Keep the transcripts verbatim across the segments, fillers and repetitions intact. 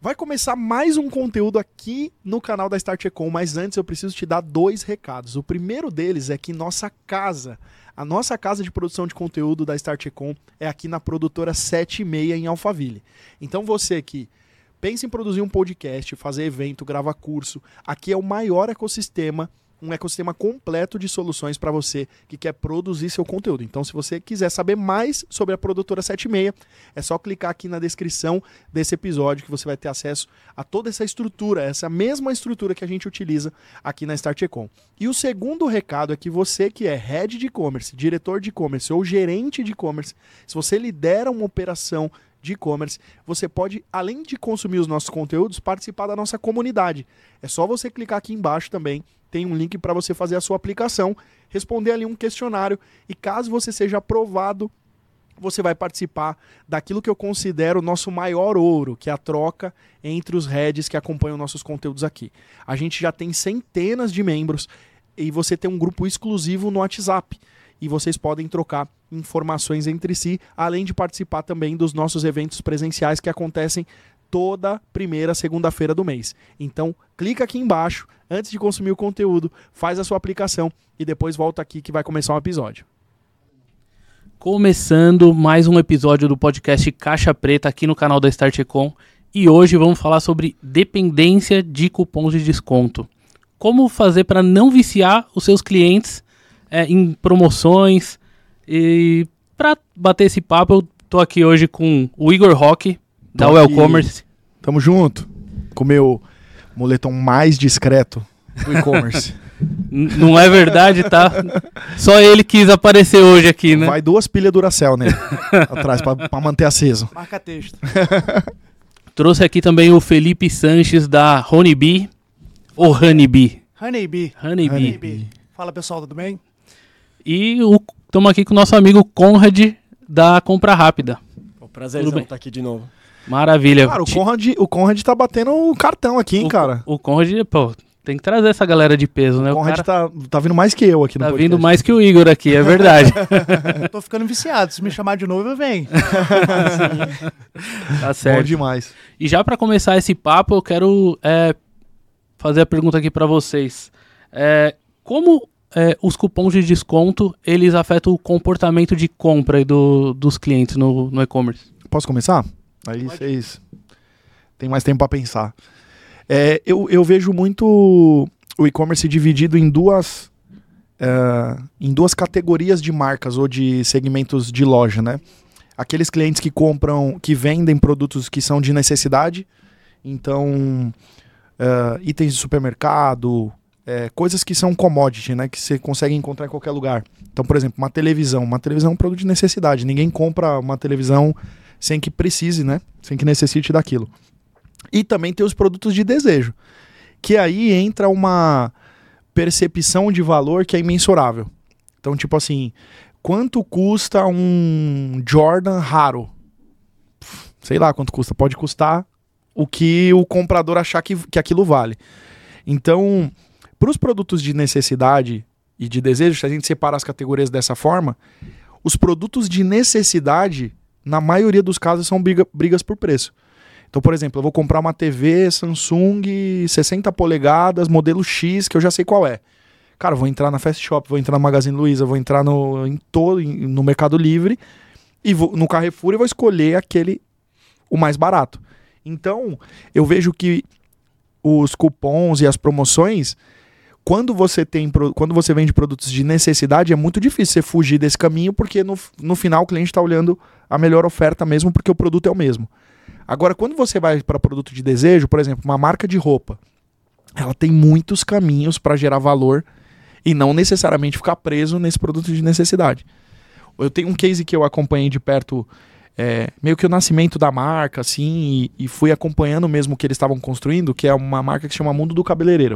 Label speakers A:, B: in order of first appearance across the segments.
A: Vai começar mais um conteúdo aqui no canal da Start Econ, mas antes eu preciso te dar dois recados. O primeiro deles é que nossa casa, a nossa casa de produção de conteúdo da Start Econ é aqui na produtora sete e meia em Alphaville. Então você que pensa em produzir um podcast, fazer evento, gravar curso, aqui é o maior ecossistema, um ecossistema completo de soluções para você que quer produzir seu conteúdo. Então, se você quiser saber mais sobre a produtora sete e meia, é só clicar aqui na descrição desse episódio que você vai ter acesso a toda essa estrutura, essa mesma estrutura que a gente utiliza aqui na Start Econ. E o segundo recado é que você que é head de e-commerce, diretor de e-commerce ou gerente de e-commerce, se você lidera uma operação de e-commerce, você pode, além de consumir os nossos conteúdos, participar da nossa comunidade. É só você clicar aqui embaixo também, tem um link para você fazer a sua aplicação, responder ali um questionário e caso você seja aprovado, você vai participar daquilo que eu considero o nosso maior ouro, que é a troca entre os heads que acompanham nossos conteúdos aqui. A gente já tem centenas de membros e você tem um grupo exclusivo no WhatsApp e vocês podem trocar informações entre si, além de participar também dos nossos eventos presenciais que acontecem toda primeira segunda-feira do mês. Então, clica aqui embaixo, antes de consumir o conteúdo, faz a sua aplicação e depois volta aqui que vai começar um episódio.
B: Começando mais um episódio do podcast Caixa Preta aqui no canal da Start Econ e hoje vamos falar sobre dependência de cupons de desconto. Como fazer para não viciar os seus clientes é, em promoções. E para bater esse papo, eu tô aqui hoje com o Igor Roque, da Wellcommerce.
A: Tamo junto. Com o meu moletom mais discreto do e-commerce.
B: Não é verdade, tá? Só ele quis aparecer hoje aqui, né?
A: Vai duas pilhas Duracell nele, atrás, pra, pra manter aceso.
C: Marca texto.
B: Trouxe aqui também o Felipe Sanches, da Honeybee. Ou Honeybee?
C: Honeybee.
B: Honeybee.
C: Honeybee. Fala, pessoal, tudo bem?
B: E estamos aqui com o nosso amigo Conrad, da Compra Rápida.
D: O prazerzão estar aqui de novo.
B: Maravilha.
A: Cara, o Conrad, o Conrad tá batendo o cartão aqui, hein,
B: o,
A: cara?
B: O Conrad, pô, tem que trazer essa galera de peso, né?
A: O Conrad
B: o cara
A: tá, tá vindo mais que eu aqui no
B: Tá
A: podcast.
B: vindo mais que o Igor aqui, é verdade.
C: Tô ficando viciado, se me chamar de novo eu venho.
B: Tá certo.
A: Bom demais.
B: E já para começar esse papo, eu quero é, fazer a pergunta aqui para vocês. É, como é, os cupons de desconto, eles afetam o comportamento de compra do, dos clientes no, no e-commerce?
A: Posso começar? Aí vocês têm mais tempo para pensar. É, eu, eu vejo muito o e-commerce dividido em duas, é, em duas categorias de marcas ou de segmentos de loja, né? Aqueles clientes que compram, que vendem produtos que são de necessidade, então é, itens de supermercado, é, coisas que são commodity, né? Que você consegue encontrar em qualquer lugar. Então, por exemplo, uma televisão. Uma televisão é um produto de necessidade. Ninguém compra uma televisão sem que precise, né? Sem que necessite daquilo. E também tem os produtos de desejo, que aí entra uma percepção de valor que é imensurável. Então, tipo assim, quanto custa um Jordan raro? Sei lá quanto custa. Pode custar o que o comprador achar que, que aquilo vale. Então, para os produtos de necessidade e de desejo, se a gente separa as categorias dessa forma, os produtos de necessidade, na maioria dos casos, são briga, brigas por preço. Então, por exemplo, eu vou comprar uma T V Samsung sessenta polegadas, modelo X, que eu já sei qual é. Cara, eu vou entrar na Fast Shop, vou entrar no Magazine Luiza, vou entrar no, em todo, no Mercado Livre, e vou, no Carrefour, e vou escolher aquele, o mais barato. Então, eu vejo que os cupons e as promoções, quando você, tem, quando você vende produtos de necessidade, é muito difícil você fugir desse caminho, porque no, no final o cliente está olhando a melhor oferta mesmo, porque o produto é o mesmo. Agora, quando você vai para produto de desejo, por exemplo, uma marca de roupa, ela tem muitos caminhos para gerar valor e não necessariamente ficar preso nesse produto de necessidade. Eu tenho um case que eu acompanhei de perto, é, meio que o nascimento da marca, assim, e, e fui acompanhando mesmo o que eles estavam construindo, que é uma marca que se chama Mundo do Cabeleireiro.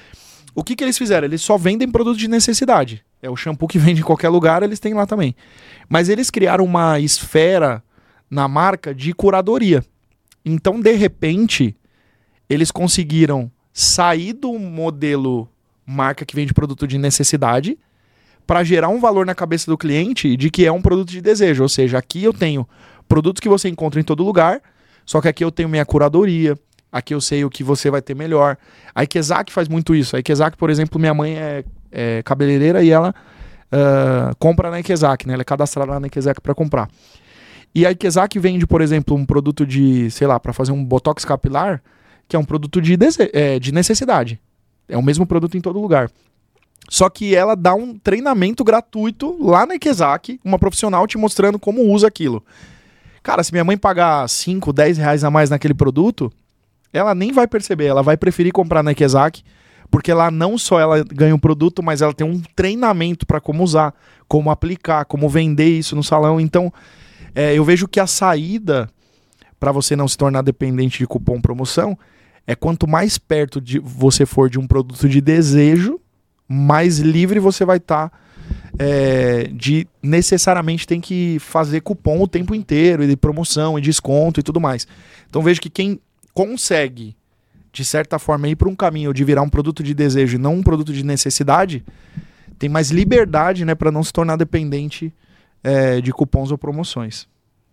A: O que, que eles fizeram? Eles só vendem produtos de necessidade. É o shampoo que vende em qualquer lugar, eles têm lá também. Mas eles criaram uma esfera na marca de curadoria. Então, de repente, eles conseguiram sair do modelo marca que vende produto de necessidade para gerar um valor na cabeça do cliente de que é um produto de desejo. Ou seja, aqui eu tenho produtos que você encontra em todo lugar, só que aqui eu tenho minha curadoria, aqui eu sei o que você vai ter melhor. A Ikezak faz muito isso. A Ikezak, por exemplo, minha mãe é, é cabeleireira e ela uh, compra na Ikezak, né? Ela é cadastrada na Ikezak para comprar. E a Ikezak vende, por exemplo, um produto de, sei lá, para fazer um botox capilar, que é um produto de, dese- é, de necessidade. É o mesmo produto em todo lugar. Só que ela dá um treinamento gratuito lá na Ikezak, uma profissional te mostrando como usa aquilo. Cara, se minha mãe pagar cinco, dez reais a mais naquele produto, ela nem vai perceber, ela vai preferir comprar na Ikezak, porque lá não só ela ganha um produto, mas ela tem um treinamento para como usar, como aplicar, como vender isso no salão. Então, é, eu vejo que a saída para você não se tornar dependente de cupom promoção é quanto mais perto de você for de um produto de desejo, mais livre você vai estar tá, é, de necessariamente tem que fazer cupom o tempo inteiro, e de promoção, e desconto e tudo mais. Então vejo que quem consegue, de certa forma, ir para um caminho de virar um produto de desejo e não um produto de necessidade, tem mais liberdade, né, para não se tornar dependente é, de cupons ou promoções.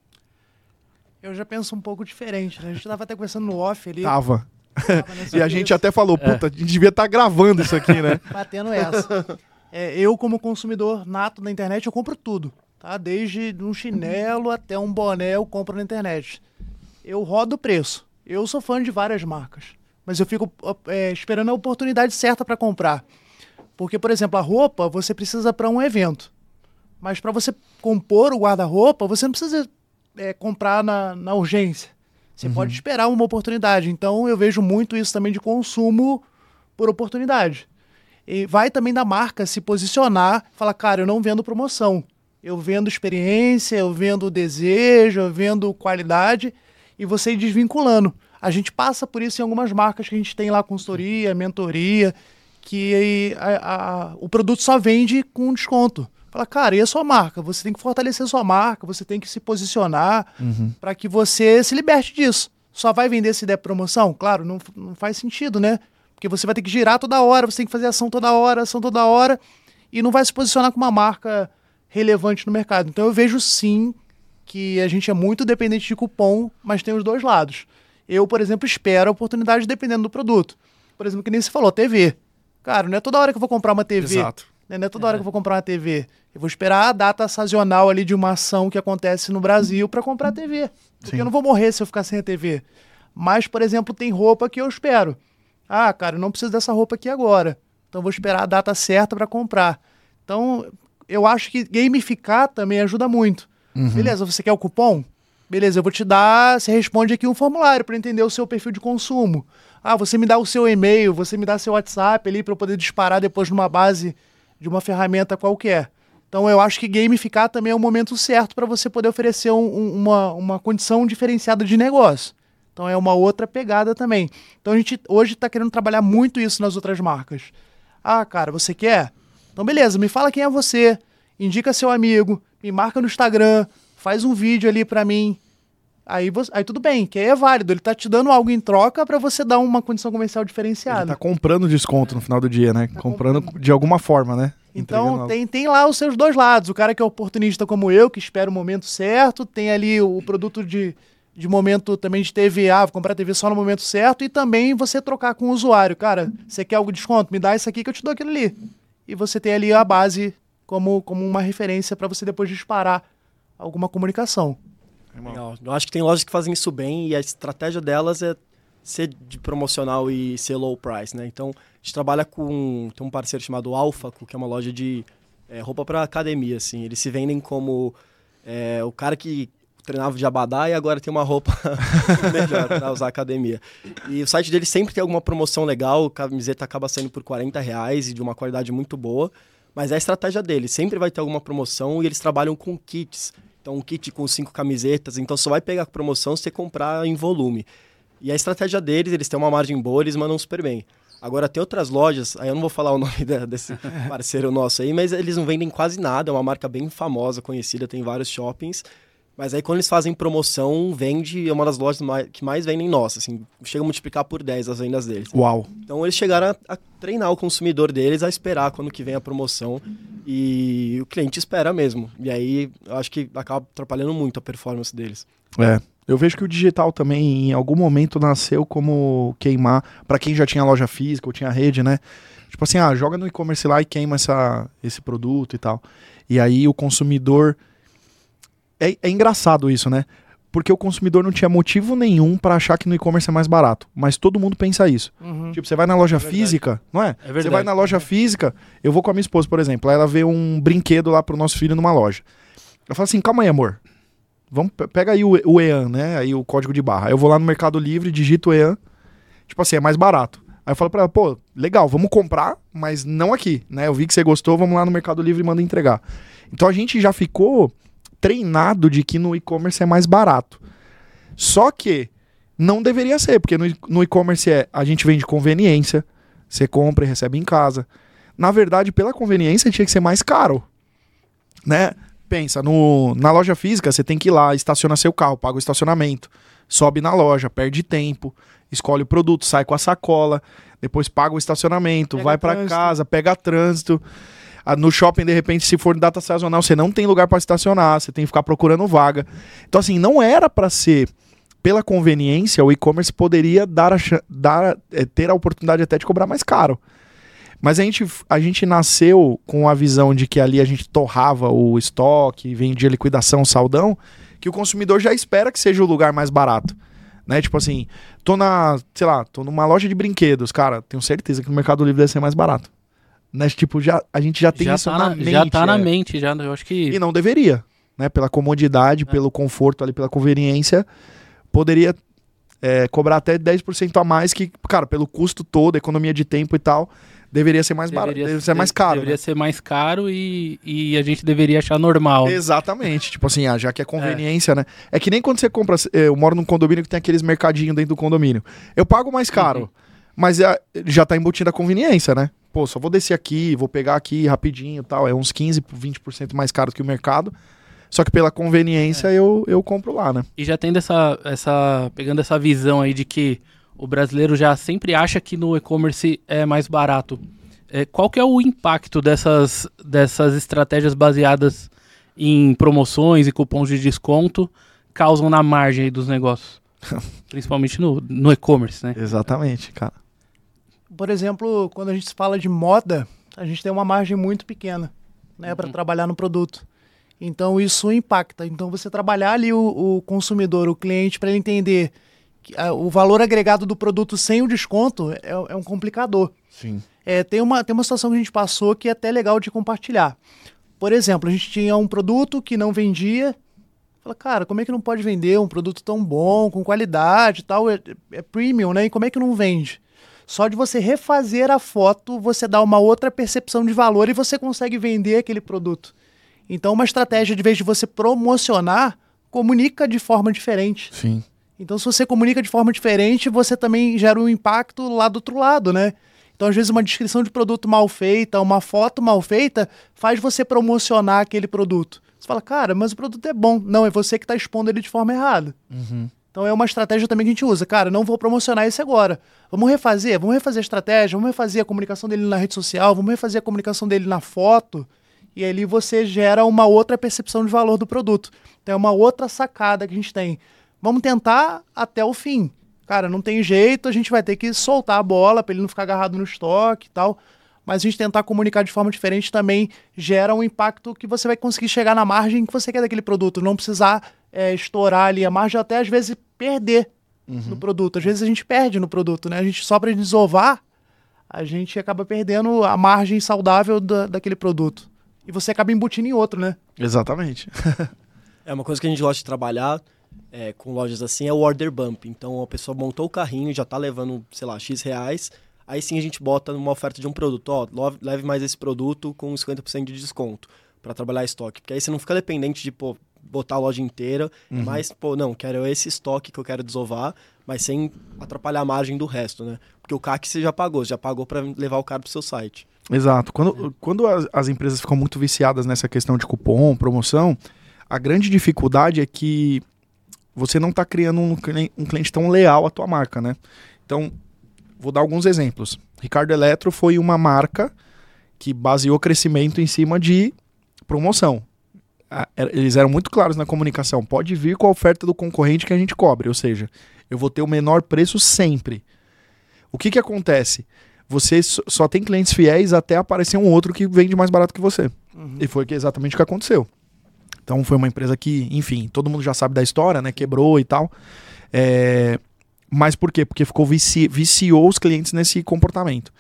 C: Eu já penso um pouco diferente, né? A gente tava até conversando no off ali.
A: Tava.
C: tava nessa
A: E a gente
C: vez,
A: até falou, puta, a gente devia estar gravando isso aqui, né?
C: batendo essa. É, eu, como consumidor nato na internet, eu compro tudo, tá? Desde um chinelo até um boné eu compro na internet. Eu rodo o preço. Eu sou fã de várias marcas, mas eu fico é, esperando a oportunidade certa para comprar. Porque, por exemplo, a roupa você precisa para um evento. Mas para você compor o guarda-roupa, você não precisa é, comprar na, na urgência. Você uhum. pode esperar uma oportunidade. Então, eu vejo muito isso também de consumo por oportunidade. E vai também da marca se posicionar, falar, cara, eu não vendo promoção. Eu vendo experiência, eu vendo desejo, eu vendo qualidade, e você ir desvinculando. A gente passa por isso em algumas marcas que a gente tem lá consultoria, mentoria, que a, a, o produto só vende com desconto. Fala, cara, e a sua marca? Você tem que fortalecer a sua marca, você tem que se posicionar
A: Uhum.
C: para que você se liberte disso. Só vai vender se der promoção? Claro, não, não faz sentido, né? Porque você vai ter que girar toda hora, você tem que fazer ação toda hora, ação toda hora, e não vai se posicionar com uma marca relevante no mercado. Então eu vejo sim que a gente é muito dependente de cupom, mas tem os dois lados. Eu, por exemplo, espero a oportunidade dependendo do produto. Por exemplo, que nem você falou, T V. Cara, não é toda hora que eu vou comprar uma T V.
A: Exato.
C: Né? Não é toda hora que eu vou comprar uma T V. Eu vou esperar a data sazonal ali de uma ação que acontece no Brasil para comprar a T V. Porque
A: Sim.
C: eu não vou morrer se eu ficar sem a T V. Mas, por exemplo, tem roupa que eu espero. Ah, cara, eu não preciso dessa roupa aqui agora. Então eu vou esperar a data certa para comprar. Então, eu acho que gamificar também ajuda muito.
A: Uhum.
C: Beleza, você quer o cupom? Beleza, eu vou te dar, você responde aqui um formulário para entender o seu perfil de consumo. Ah, você me dá o seu e-mail, você me dá seu WhatsApp ali para eu poder disparar depois numa base de uma ferramenta qualquer. Então eu acho que gamificar também é o momento certo para você poder oferecer um, um, uma, uma condição diferenciada de negócio. Então é uma outra pegada também. Então a gente hoje está querendo trabalhar muito isso nas outras marcas. Ah, cara, você quer? Então beleza, me fala quem é você, indica seu amigo, me marca no Instagram, faz um vídeo ali para mim. Aí, você, aí tudo bem, que aí é válido. Ele tá te dando algo em troca para você dar uma condição comercial diferenciada.
A: Ele tá comprando desconto no final do dia, né?
C: Tá
A: comprando,
C: comprando
A: de alguma forma, né?
C: Então tem, tem lá os seus dois lados. O cara que é oportunista como eu, que espera o momento certo, tem ali o produto de, de momento também de T V, ah, vou comprar a T V só no momento certo, e também você trocar com o usuário. Cara, você quer algo de desconto? Me dá isso aqui que eu te dou aquilo ali. E você tem ali a base como, como uma referência para você depois disparar alguma comunicação.
D: Legal. Eu acho que tem lojas que fazem isso bem e a estratégia delas é ser de promocional e ser low price, né? Então, a gente trabalha com... Tem um parceiro chamado Alfaco, que é uma loja de é, roupa para academia, assim. Eles se vendem como é, o cara que treinava de abadá e agora tem uma roupa melhor para usar academia. E o site deles sempre tem alguma promoção legal, a camiseta acaba saindo por quarenta reais e de uma qualidade muito boa, mas é a estratégia deles, sempre vai ter alguma promoção e eles trabalham com kits. Então, um kit com cinco camisetas, então só vai pegar a promoção se você comprar em volume. E a estratégia deles, eles têm uma margem boa, eles mandam super bem. Agora, tem outras lojas, aí eu não vou falar o nome da, desse parceiro nosso aí, mas eles não vendem quase nada, é uma marca bem famosa, conhecida, tem vários shoppings. Mas aí, quando eles fazem promoção, vende, é uma das lojas mais, que mais vendem nossa, assim, chega a multiplicar por dez as vendas deles.
A: Uau!
D: Então, eles chegaram a, a treinar o consumidor deles a esperar quando que vem a promoção e o cliente espera mesmo. E aí, eu acho que acaba atrapalhando muito a performance deles.
A: É, Eu vejo que o digital também, em algum momento, nasceu como queimar, para quem já tinha loja física ou tinha rede, né? Tipo assim, ah, joga no e-commerce lá e queima essa, esse produto e tal. E aí o consumidor... É, é engraçado isso, né? Porque o consumidor não tinha motivo nenhum para achar que no e-commerce é mais barato. Mas todo mundo pensa isso.
C: Uhum.
A: Tipo, você vai na loja
D: É verdade.
A: física, não é?
B: É verdade.
A: Você vai na loja física, eu vou com a minha esposa, por exemplo, aí ela vê um brinquedo lá pro nosso filho numa loja. Ela fala assim, calma aí, amor. Vamos, pe- pega aí o, o E A N, né? Aí o código de barra. Aí eu vou lá no Mercado Livre, digito o E A N. Tipo assim, é mais barato. Aí eu falo pra ela, pô, legal, vamos comprar, mas não aqui, né? Eu vi que você gostou, vamos lá no Mercado Livre e manda entregar. Então a gente já ficou treinado de que no e-commerce é mais barato. Só que não deveria ser, porque no, e- no e-commerce é, a gente vende conveniência, você compra e recebe em casa. Na verdade, pela conveniência tinha que ser mais caro, né? Pensa, no, na loja física você tem que ir lá, estaciona seu carro, paga o estacionamento, sobe na loja, perde tempo, escolhe o produto, sai com a sacola, depois paga o estacionamento,
C: Pega
A: vai pra
C: trânsito.
A: casa, pega trânsito. Ah, no shopping, de repente, se for data sazonal, você não tem lugar para estacionar, você tem que ficar procurando vaga. Então, assim, não era para ser pela conveniência, o e-commerce poderia dar a, chan- dar, é, ter a oportunidade até de cobrar mais caro. Mas a gente, a gente nasceu com a visão de que ali a gente torrava o estoque, vendia liquidação, saldão, que o consumidor já espera que seja o lugar mais barato. Né? Tipo assim, tô na, sei lá, tô numa loja de brinquedos, cara, tenho certeza que no Mercado Livre deve ser mais barato. Né? Tipo, já, a gente já tem
B: já,
A: isso
B: tá
A: na,
B: na,
A: mente.
B: já tá na
A: é.
B: mente, já. Eu acho que.
A: E não deveria, né? Pela comodidade, pelo conforto ali, pela conveniência, poderia é, cobrar até dez por cento a mais que, cara, pelo custo todo, economia de tempo e tal, deveria ser mais barato, deveria ser mais caro.
B: Deveria
A: né?
B: ser mais caro e, e a gente deveria achar normal.
A: Exatamente, tipo assim, ah, já que é conveniência, né? É que nem quando você compra, eh, eu moro num condomínio que tem aqueles mercadinhos dentro do condomínio. Eu pago mais caro,
B: Uhum.
A: mas é, já tá embutindo a conveniência, né? Pô, só vou descer aqui, vou pegar aqui rapidinho e tal, é uns quinze, vinte por cento mais caro que o mercado. Só que pela conveniência eu, eu compro lá, né?
B: E já tendo essa, essa. Pegando essa visão aí de que o brasileiro já sempre acha que no e-commerce é mais barato. É, qual que é o impacto dessas, dessas estratégias baseadas em promoções e cupons de desconto causam na margem aí dos negócios? Principalmente no, no e-commerce, né?
A: Exatamente, cara.
C: Por exemplo, quando a gente fala de moda, a gente tem uma margem muito pequena, né, para trabalhar no produto. Então isso impacta. Então você trabalhar ali o, o consumidor, o cliente, para ele entender que, ah, o valor agregado do produto sem o desconto é, é um complicador.
A: Sim.
C: É, tem, uma, tem uma situação que a gente passou que é até legal de compartilhar. Por exemplo, a gente tinha um produto que não vendia. Fala, cara, como é que não pode vender um produto tão bom, com qualidade e tal, é, é premium, né? E como é que não vende? Só de você refazer a foto, você dá uma outra percepção de valor e você consegue vender aquele produto. Então, uma estratégia, de vez de você promocionar, comunica de forma diferente.
A: Sim.
C: Então, se você comunica de forma diferente, você também gera um impacto lá do outro lado, né? Então, às vezes, uma descrição de produto mal feita, uma foto mal feita, faz você promocionar aquele produto. Você fala, cara, mas o produto é bom. Não, é você que está expondo ele de forma errada.
A: Uhum.
C: Então, é uma estratégia também que a gente usa. Cara, não vou promocionar esse agora. Vamos refazer, vamos refazer a estratégia, vamos refazer a comunicação dele na rede social, vamos refazer a comunicação dele na foto. E ali você gera uma outra percepção de valor do produto. Então, é uma outra sacada que a gente tem. Vamos tentar até o fim. Cara, não tem jeito, a gente vai ter que soltar a bola para ele não ficar agarrado no estoque e tal. Mas a gente tentar comunicar de forma diferente também gera um impacto que você vai conseguir chegar na margem que você quer daquele produto. Não precisar é, estourar ali a margem, até às vezes perder uhum. no produto. Às vezes a gente perde no produto, né? A gente só para desovar, a gente acaba perdendo a margem saudável da, daquele produto. E você acaba embutindo em outro, né?
A: Exatamente.
D: É uma coisa que a gente gosta de trabalhar é, com lojas assim, é o order bump. Então a pessoa montou o carrinho, já tá levando, sei lá, X reais. Aí sim a gente bota numa oferta de um produto. Ó, leve mais esse produto com cinquenta por cento de desconto para trabalhar estoque. Porque aí você não fica dependente de, pô, botar a loja inteira. Uhum. Mas, pô, não, quero esse estoque que eu quero desovar, mas sem atrapalhar a margem do resto, né? Porque o C A C você já pagou, você já pagou para levar o cara pro seu site.
A: Exato. Quando, é. quando as, as empresas ficam muito viciadas nessa questão de cupom, promoção, a grande dificuldade é que você não está criando um, um cliente tão leal à tua marca, né? Então, vou dar alguns exemplos. Ricardo Eletro foi uma marca que baseou crescimento em cima de promoção. a, eles eram muito claros na comunicação. Pode vir com a oferta do concorrente que a gente cobre. Ou seja, eu vou ter o menor preço sempre. O que que acontece? Você só tem clientes fiéis até aparecer um outro que vende mais barato que você. Uhum. E foi exatamente o que aconteceu. Então foi uma empresa que, enfim, todo mundo já sabe da história, né? Quebrou e tal. É... Mas por quê? Porque ficou vici... viciou os clientes nesse comportamento.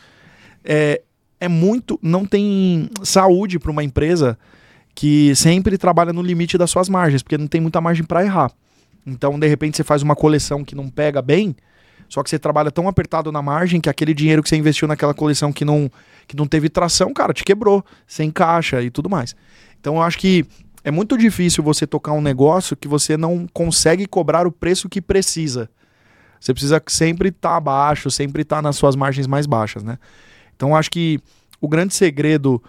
A: É, é muito... Não tem saúde para uma empresa que sempre trabalha no limite das suas margens, porque não tem muita margem para errar. Então, de repente, você faz uma coleção que não pega bem, só que você trabalha tão apertado na margem que aquele dinheiro que você investiu naquela coleção que não, que não teve tração, cara, te quebrou, sem caixa e tudo mais. Então eu acho que é muito difícil você tocar um negócio que você não consegue cobrar o preço que precisa. Você precisa sempre estar tá abaixo, sempre estar tá nas suas margens mais baixas, né? Então eu acho que o grande segredo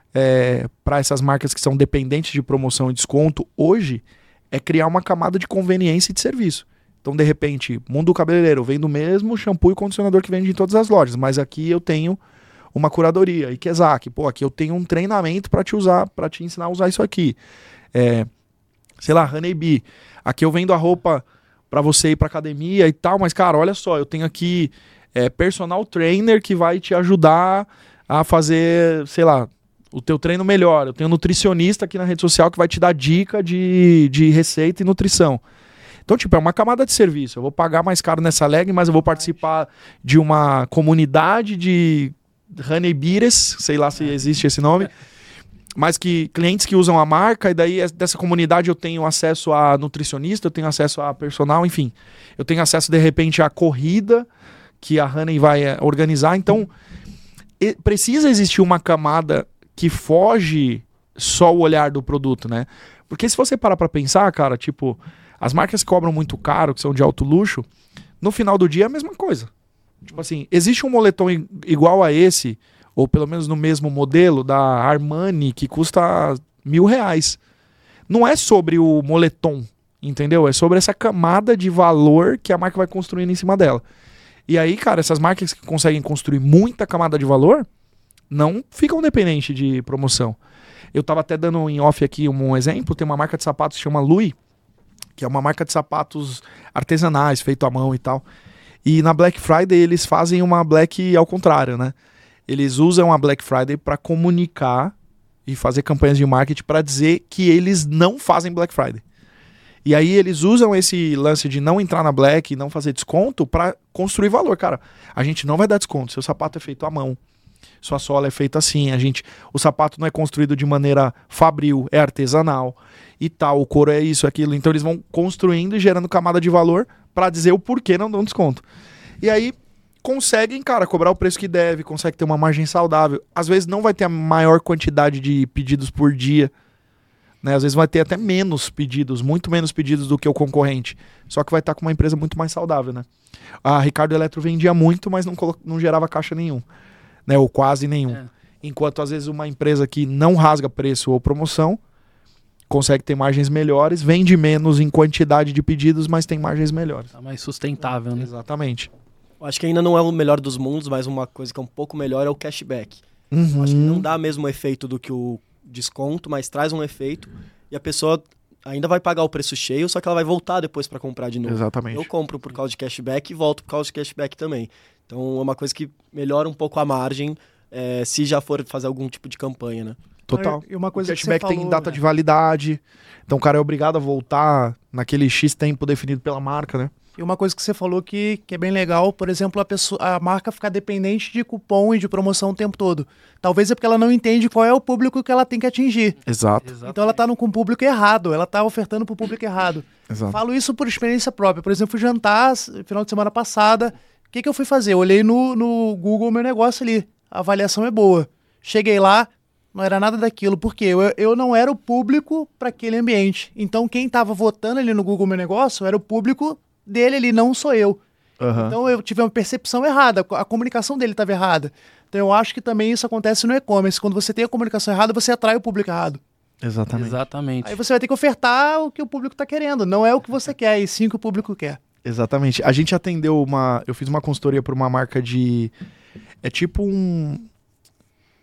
A: é, para essas marcas que são dependentes de promoção e desconto hoje é criar uma camada de conveniência e de serviço. Então, de repente, Mundo do Cabeleireiro, eu vendo o mesmo shampoo e condicionador que vende em todas as lojas, mas aqui eu tenho uma curadoria. E Ikezaki, pô, aqui eu tenho um treinamento para te usar, para te ensinar a usar isso aqui. É, sei lá, Honeybee, aqui eu vendo a roupa para você ir para academia e tal, mas, cara, olha só, eu tenho aqui é, personal trainer que vai te ajudar a fazer, sei lá, o teu treino melhor. Eu tenho nutricionista aqui na rede social que vai te dar dica de, de receita e nutrição. Então, tipo, é uma camada de serviço. Eu vou pagar mais caro nessa leg, mas eu vou participar de uma comunidade de honeybeers, sei lá se existe esse nome, mas que clientes que usam a marca, e daí dessa comunidade eu tenho acesso a nutricionista, eu tenho acesso a personal, enfim. Eu tenho acesso, de repente, à corrida que a Honey vai é, organizar. Então, e, precisa existir uma camada que foge só o olhar do produto, né? Porque se você parar pra pensar, cara, tipo... As marcas que cobram muito caro, que são de alto luxo, no final do dia é a mesma coisa. Tipo assim, existe um moletom igual a esse, ou pelo menos no mesmo modelo, da Armani, que custa mil reais. Não é sobre o moletom, entendeu? É sobre essa camada de valor que a marca vai construindo em cima dela. E aí, cara, essas marcas que conseguem construir muita camada de valor, não ficam dependentes de promoção. Eu tava até dando em off aqui um exemplo, tem uma marca de sapatos que chama Louis, que é uma marca de sapatos artesanais, feito à mão e tal. E na Black Friday eles fazem uma Black ao contrário, né? Eles usam a Black Friday para comunicar e fazer campanhas de marketing para dizer que eles não fazem Black Friday. E aí eles usam esse lance de não entrar na Black e não fazer desconto para construir valor. Cara, a gente não vai dar desconto, seu sapato é feito à mão. Sua sola é feita assim, a gente, o sapato não é construído de maneira fabril, é artesanal e tal, o couro é isso, aquilo. Então eles vão construindo e gerando camada de valor para dizer o porquê não dão desconto. E aí conseguem, cara, cobrar o preço que deve, consegue ter uma margem saudável. Às vezes não vai ter a maior quantidade de pedidos por dia, né? Às vezes vai ter até menos pedidos, muito menos pedidos do que o concorrente. Só que vai estar com uma empresa muito mais saudável, né? A Ricardo Eletro vendia muito, mas não, colo- não gerava caixa nenhum. Né, ou quase nenhum. É. Enquanto às vezes uma empresa que não rasga preço ou promoção consegue ter margens melhores, vende menos em quantidade de pedidos, mas tem margens melhores.
B: Tá mais sustentável, é, né?
A: Exatamente.
D: Eu acho que ainda não é o melhor dos mundos, mas uma coisa que é um pouco melhor é o cashback.
A: Uhum.
D: Acho que não dá mesmo efeito do que o desconto, mas traz um efeito e a pessoa ainda vai pagar o preço cheio, só que ela vai voltar depois para comprar de novo.
A: Exatamente.
D: Eu compro por causa de cashback e volto por causa de cashback também. Então é uma coisa que melhora um pouco a margem é, se já for fazer algum tipo de campanha, né?
A: Total.
C: E uma coisa
A: o cashback
C: que você
A: tem
C: falou,
A: data
C: né?
A: de validade, então o cara é obrigado a voltar naquele X tempo definido pela marca, né?
C: E uma coisa que você falou que, que é bem legal, por exemplo, a, pessoa, a marca ficar dependente de cupom e de promoção o tempo todo. Talvez é porque ela não entende qual é o público que ela tem que atingir.
A: Exato.
B: Exatamente.
C: Então ela está com o público errado, ela está ofertando para o público errado.
A: Exato.
C: Falo isso por experiência própria. Por exemplo, fui jantar final de semana passada. O que, que eu fui fazer? Eu olhei no, no Google o meu negócio ali. A avaliação é boa. Cheguei lá, não era nada daquilo. Por quê? Eu, eu não era o público para aquele ambiente. Então quem estava votando ali no Google meu negócio era o público dele ali, não sou eu.
A: Uhum.
C: Então eu tive uma percepção errada, a comunicação dele estava errada. Então eu acho que também isso acontece no e-commerce. Quando você tem a comunicação errada, você atrai o público errado.
A: Exatamente.
B: Exatamente.
C: Aí você vai ter que ofertar o que o público está querendo. Não é o que você quer, e sim o que o público quer.
A: Exatamente. A gente atendeu uma... Eu fiz uma consultoria para uma marca de... É tipo um...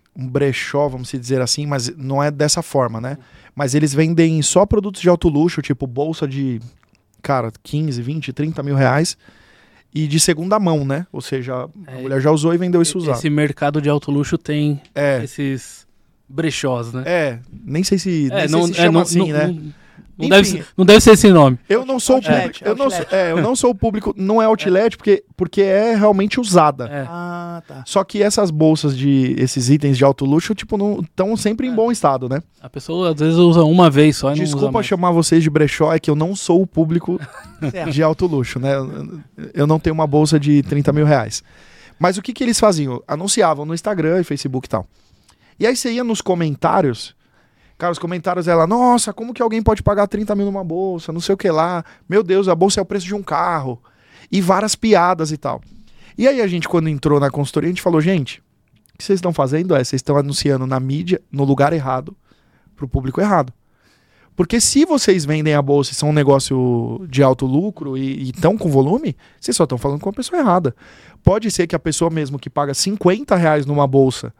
A: um brechó, vamos dizer assim, mas não é dessa forma, né? Mas eles vendem só produtos de alto luxo, tipo bolsa de, cara, quinze, vinte, trinta mil reais e de segunda mão, né? Ou seja, a
B: É,
A: mulher já usou e vendeu isso usado.
B: Esse mercado de alto luxo tem
A: É,
B: esses brechós, né?
A: é, nem sei se,
B: É,
A: nem sei se
B: é,
A: chama
B: não,
A: assim,
B: não,
A: né?
B: não- não
A: Enfim.
B: deve, ser- não deve ser esse nome.
A: Eu não sou o
C: Outlet,
A: público, eu não, sou-
C: outlet.
A: é, eu não sou o público, não é outlet, porque, porque é realmente usada.
B: É.
C: Ah, tá.
A: Só que essas bolsas de, esses itens de alto luxo, tipo, não estão sempre em
B: É.
A: bom estado, né?
B: A pessoa às vezes usa uma vez só e não usa
A: Desculpa
B: mais.
A: chamar vocês de brechó, é que eu não sou o público
C: Certo.
A: de alto luxo, né? Eu- Eu não tenho uma bolsa de trinta mil reais. Mas o que, que eles faziam? Anunciavam no Instagram e Facebook e tal. E aí você ia nos comentários, cara, os comentários ela, nossa, como que alguém pode pagar trinta mil numa bolsa, não sei o que lá, meu Deus, a bolsa é o preço de um carro, e várias piadas e tal. E aí a gente, quando entrou na consultoria, a gente falou, gente, o que vocês estão fazendo é, vocês estão anunciando na mídia, no lugar errado, pro público errado. Porque se vocês vendem a bolsa e são um negócio de alto lucro e estão com volume, vocês só estão falando com a pessoa errada. Pode ser que a pessoa mesmo que paga cinquenta reais numa bolsa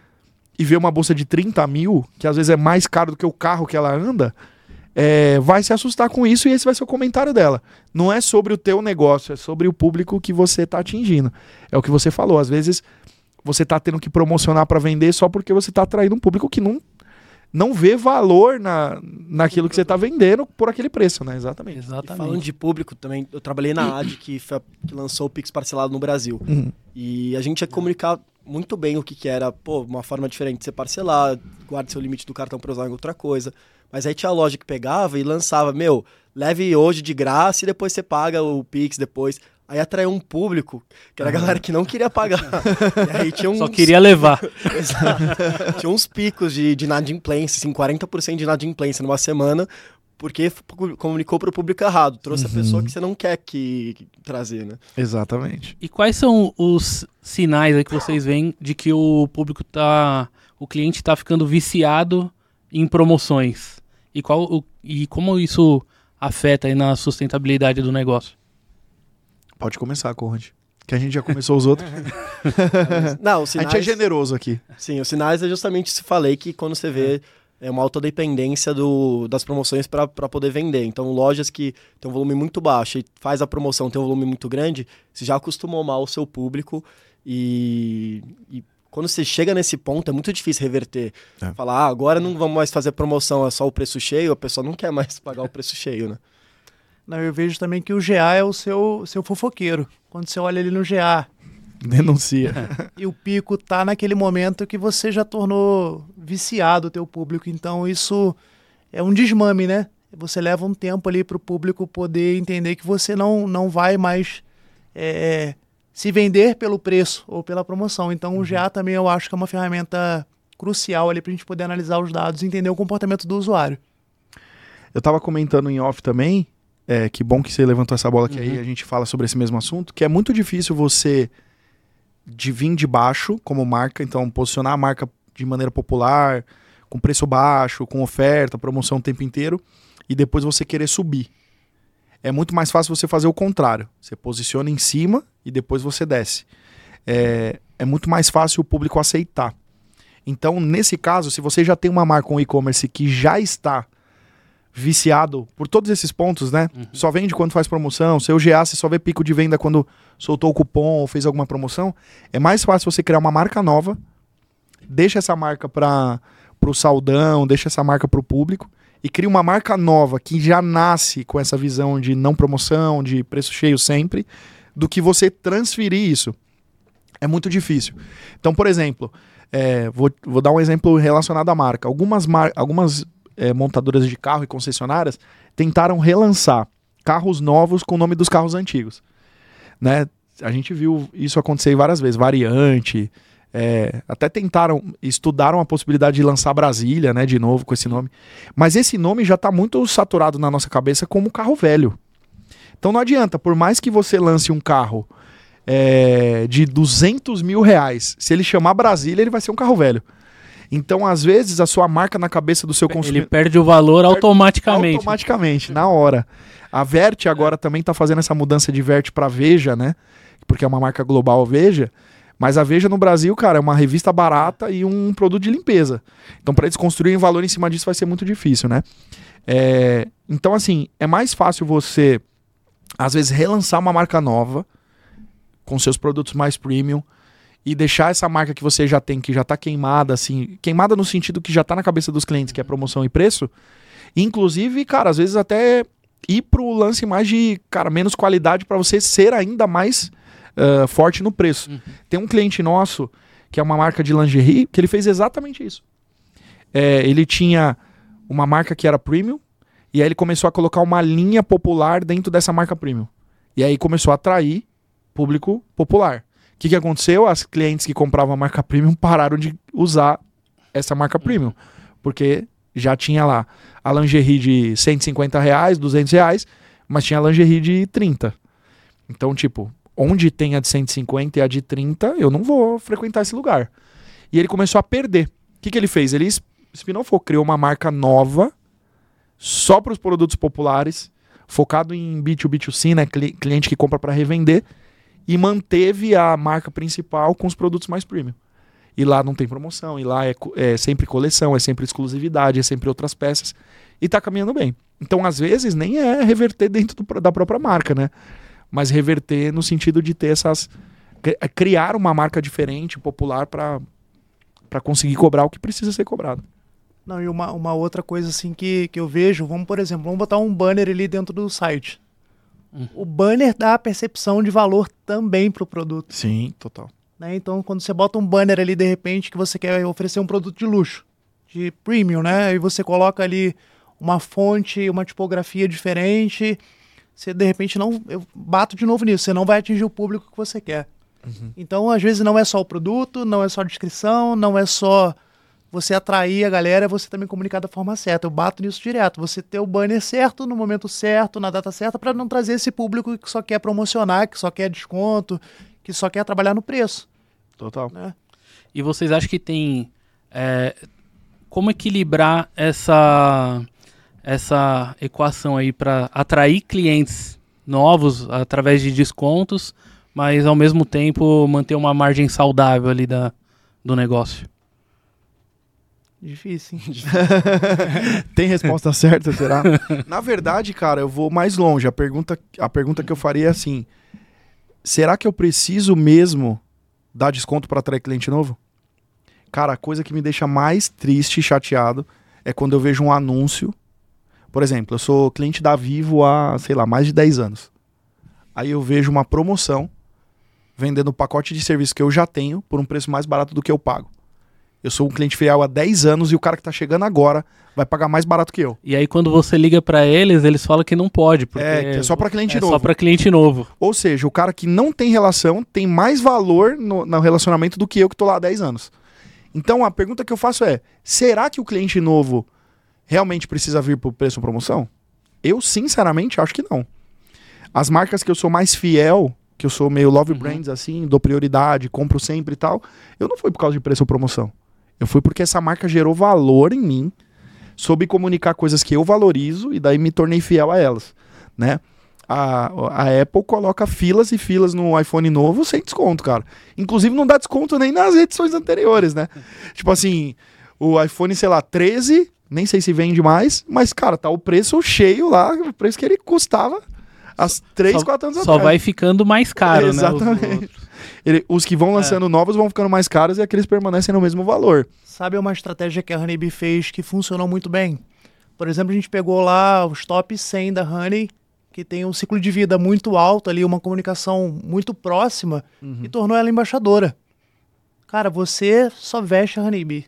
A: e vê uma bolsa de trinta mil, que às vezes é mais caro do que o carro que ela anda, é, vai se assustar com isso e esse vai ser o comentário dela. Não é sobre o teu negócio, é sobre o público que você está atingindo. É o que você falou, às vezes você está tendo que promocionar para vender só porque você está atraindo um público que não, não vê valor na, naquilo que você está vendendo por aquele preço, né? Exatamente.
D: E
B: Exatamente.
D: falando de público também, eu trabalhei na A D, que, foi a- que lançou o Pix parcelado no Brasil.
A: Uhum.
D: E a gente ia comunicar muito bem o que, que era, pô, uma forma diferente de você parcelar, guarde seu limite do cartão para usar em outra coisa. Mas aí tinha a loja que pegava e lançava, meu, leve hoje de graça e depois você paga o Pix depois. Aí atraiu um público, que era a galera que não queria pagar. E aí tinha uns...
B: Só queria levar.
D: Exato. Tinha uns picos de, de inadimplência, assim, quarenta por cento de inadimplência numa semana, porque f- comunicou para o público errado. Trouxe
A: Uhum.
D: a pessoa que você não quer que, que trazer, né?
A: Exatamente.
B: E quais são os sinais aí que vocês veem de que o público tá, o cliente tá ficando viciado em promoções? E qual o- e como isso afeta aí na sustentabilidade do negócio?
A: Pode começar, Conrad. Que a gente já começou os outros.
D: Não, os
A: A
D: sinais...
A: gente é generoso aqui.
D: Sim, os sinais é justamente isso que falei, que quando você vê é uma autodependência do, das promoções para poder vender. Então, lojas que tem um volume muito baixo e faz a promoção tem um volume muito grande, você já acostumou mal o seu público e, e quando você chega nesse ponto é muito difícil reverter.
A: É.
D: Falar, ah, agora não vamos mais fazer promoção, é só o preço cheio, a pessoa não quer mais pagar o preço cheio, né?
C: Não, eu vejo também que o G A é o seu, seu fofoqueiro. Quando você olha ali no G A
A: Denuncia.
C: e o pico tá naquele momento que você já tornou viciado o teu público. Então isso é um desmame, né? Você leva um tempo ali para o público poder entender que você não, não vai mais é, se vender pelo preço ou pela promoção. Então o G A também eu acho que é uma ferramenta crucial ali para a gente poder analisar os dados e entender o comportamento do usuário.
A: Eu tava comentando em off também, é, que bom que você levantou essa bola que
B: Uhum.
A: aí a gente fala sobre esse mesmo assunto, que é muito difícil você de vir de baixo como marca, então posicionar a marca de maneira popular, com preço baixo, com oferta, promoção o tempo inteiro, e depois você querer subir. É muito mais fácil você fazer o contrário. Você posiciona em cima e depois você desce. É, é muito mais fácil o público aceitar. Então, nesse caso, se você já tem uma marca, um e-commerce que já está viciado por todos esses pontos, né?
B: Uhum.
A: Só vende quando faz promoção, seu G A você só vê pico de venda quando soltou o cupom ou fez alguma promoção. É mais fácil você criar uma marca nova, deixa essa marca para o saldão, deixa essa marca para o público e cria uma marca nova que já nasce com essa visão de não promoção, de preço cheio sempre, do que você transferir isso. É muito difícil. Então, por exemplo, é, vou, vou dar um exemplo relacionado à marca. Algumas, mar algumas é, montadoras de carro e concessionárias tentaram relançar carros novos com o nome dos carros antigos. Né? A gente viu isso acontecer várias vezes. Variante, é, até tentaram, estudaram a possibilidade de lançar Brasília, né, de novo com esse nome. Mas esse nome já está muito saturado na nossa cabeça como carro velho. Então não adianta, por mais que você lance um carro é, de duzentos mil reais, se ele chamar Brasília, ele vai ser um carro velho. Então, às vezes, a sua marca na cabeça do seu
B: Ele
A: consumidor...
B: perde o valor automaticamente.
A: Automaticamente, na hora. A Vert agora também está fazendo essa mudança de Vert para Veja, né? Porque é uma marca global Veja. Mas a Veja no Brasil, cara, é uma revista barata e um produto de limpeza. Então, para eles construírem valor em cima disso vai ser muito difícil, né? É, então, assim, é mais fácil você, às vezes, relançar uma marca nova com seus produtos mais premium e deixar essa marca que você já tem, que já tá queimada, assim, queimada no sentido que já tá na cabeça dos clientes, que é promoção e preço. Inclusive, cara, às vezes até ir pro lance mais de, cara, menos qualidade para você ser ainda mais uh, forte no preço. Uhum. Tem um cliente nosso, que é uma marca de lingerie, que ele fez exatamente isso. É, ele tinha uma marca que era premium, e aí ele começou a colocar uma linha popular dentro dessa marca premium. E aí começou a atrair público popular. O que, que aconteceu? As clientes que compravam a marca premium pararam de usar essa marca premium, porque já tinha lá a lingerie de cento e cinquenta reais, duzentos reais, mas tinha a lingerie de trinta. Então, tipo, onde tem a de cento e cinquenta e a de trinta, eu não vou frequentar esse lugar. E ele começou a perder. O que, que ele fez? Ele spin-offou, criou uma marca nova só para os produtos populares, focado em B dois B dois C, né? Cliente que compra para revender, e manteve a marca principal com os produtos mais premium. E lá não tem promoção, e lá é, é sempre coleção, é sempre exclusividade, é sempre outras peças. E tá caminhando bem. Então, às vezes, nem é reverter dentro do, da própria marca, né? Mas reverter no sentido de ter essas... criar uma marca diferente, popular, para para conseguir cobrar o que precisa ser cobrado.
C: Não, e uma, uma outra coisa assim que, que eu vejo, vamos, por exemplo, vamos botar um banner ali dentro do site. Hum. O banner dá a percepção de valor também pro produto.
A: Sim, total.
C: Né? Então, quando você bota um banner ali, de repente, que você quer oferecer um produto de luxo, de premium, né? E você coloca ali uma fonte, uma tipografia diferente, você, de repente, não... Eu bato de novo nisso, você não vai atingir o público que você quer. Uhum. Então, às vezes, não é só o produto, não é só a descrição, não é só você atrair a galera, você também comunicar da forma certa. Eu bato nisso direto. Você ter o banner certo, no momento certo, na data certa, para não trazer esse público que só quer promocionar, que só quer desconto, que só quer trabalhar no preço.
A: Total.
C: Né?
B: E vocês acham que tem... É, como equilibrar essa, essa equação aí para atrair clientes novos através de descontos, mas ao mesmo tempo manter uma margem saudável ali da, do negócio?
C: Difícil, hein?
A: Tem resposta certa, será? Na verdade, cara, eu vou mais longe. A pergunta, a pergunta que eu faria é assim: será que eu preciso mesmo dar desconto para atrair cliente novo? Cara, a coisa que me deixa mais triste e chateado é quando eu vejo um anúncio. Por exemplo, eu sou cliente da Vivo há, sei lá, mais de dez anos. Aí eu vejo uma promoção vendendo o pacote de serviço que eu já tenho por um preço mais barato do que eu pago. Eu sou um cliente fiel há dez anos e o cara que tá chegando agora vai pagar mais barato que eu.
B: E aí quando você liga pra eles, eles falam que não pode. Porque
A: é, que é só pra cliente
B: é
A: novo.
B: É só pra cliente novo.
A: Ou seja, o cara que não tem relação tem mais valor no, no relacionamento do que eu que tô lá há dez anos. Então a pergunta que eu faço é, será que o cliente novo realmente precisa vir por preço ou promoção? Eu sinceramente acho que não. As marcas que eu sou mais fiel, que eu sou meio love uhum. brands assim, dou prioridade, compro sempre e tal, eu não fui por causa de preço ou promoção. Eu fui porque essa marca gerou valor em mim, soube comunicar coisas que eu valorizo e daí me tornei fiel a elas, né? A, a Apple coloca filas e filas no iPhone novo sem desconto, cara. Inclusive não dá desconto nem nas edições anteriores, né? Tipo assim, o iPhone, sei lá, treze, nem sei se vende mais, mas, cara, tá o preço cheio lá, o preço que ele custava há três, quatro anos
B: só
A: atrás.
B: Só vai ficando mais caro,
A: exatamente.
B: Né? Os,
A: Ele, os que vão lançando é. novos vão ficando mais caros e aqueles permanecem no mesmo valor.
C: Sabe uma estratégia que a Honeybee fez que funcionou muito bem? Por exemplo, a gente pegou lá os top cem da Honey, que tem um ciclo de vida muito alto ali, uma comunicação muito próxima, uhum. e tornou ela embaixadora. Cara, você só veste a Honeybee.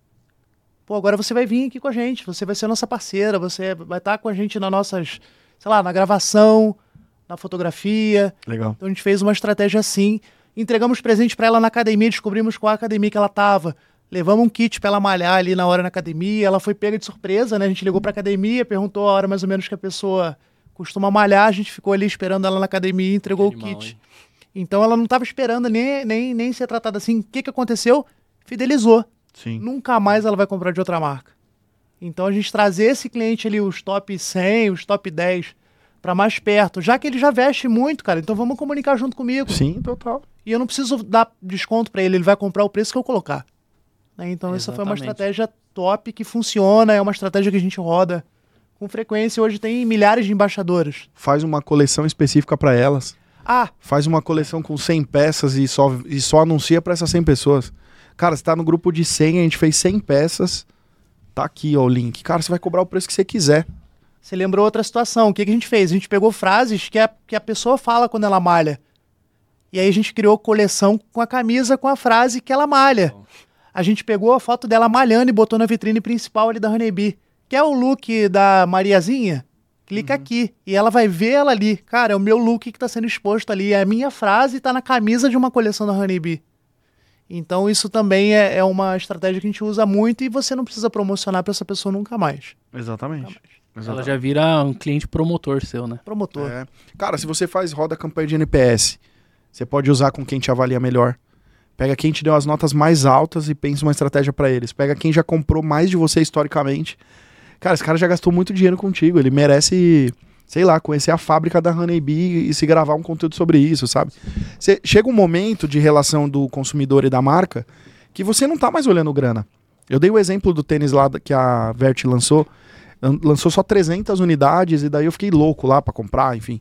C: Pô, agora você vai vir aqui com a gente, você vai ser nossa parceira, você vai estar com a gente nas nossas, sei lá, na gravação, na fotografia.
A: Legal.
C: Então a gente fez uma estratégia assim, entregamos presente para ela na academia, descobrimos qual a academia que ela tava, levamos um kit para ela malhar ali na hora na academia, ela foi pega de surpresa, né? A gente ligou para a academia, perguntou a hora mais ou menos que a pessoa costuma malhar, a gente ficou ali esperando ela na academia e entregou que o animal, kit. Hein? Então ela não estava esperando nem, nem, nem ser tratada assim. O que, que aconteceu? Fidelizou.
A: Sim.
C: Nunca mais ela vai comprar de outra marca. Então a gente trazer esse cliente ali, os top cem, os top dez, para mais perto, já que ele já veste muito, cara, então vamos comunicar junto comigo.
A: Sim, total.
C: e eu não preciso dar desconto para ele, ele vai comprar o preço que eu colocar. Né? Então essa foi uma
B: Exatamente.
C: estratégia top que funciona, é uma estratégia que a gente roda com frequência. Hoje tem milhares de embaixadores.
A: Faz uma coleção específica para elas.
C: Ah,
A: Faz uma coleção com cem peças e só, e só anuncia para essas cem pessoas. Cara, você tá no grupo de cem, a gente fez cem peças. Tá aqui, ó, o link. Cara, você vai cobrar o preço que você quiser.
C: você lembrou outra situação. O que, que a gente fez? A gente pegou frases que a, que a pessoa fala quando ela malha. E aí a gente criou coleção com a camisa com a frase que ela malha. A gente pegou a foto dela malhando e botou na vitrine principal ali da Honeybee. Quer o look da Mariazinha? Clica aqui. E ela vai ver ela ali. Cara, é o meu look que tá sendo exposto ali. É a minha frase e tá na camisa de uma coleção da Honeybee. Então isso também é, é uma estratégia que a gente usa muito e você não precisa promocionar para essa pessoa nunca mais.
A: Exatamente.
B: Ela já vira um cliente promotor seu, né?
C: Promotor.
A: É. Cara, se você faz roda campanha de N P S, você pode usar com quem te avalia melhor. Pega quem te deu as notas mais altas e pensa uma estratégia pra eles. Pega quem já comprou mais de você historicamente. Cara, esse cara já gastou muito dinheiro contigo. Ele merece, sei lá, conhecer a fábrica da Honeybee e se gravar um conteúdo sobre isso, sabe? Cê, chega um momento de relação do consumidor e da marca que você não tá mais olhando grana. Eu dei o exemplo do tênis lá que a Vert lançou. Lançou só trezentas unidades e daí eu fiquei louco lá pra comprar, enfim.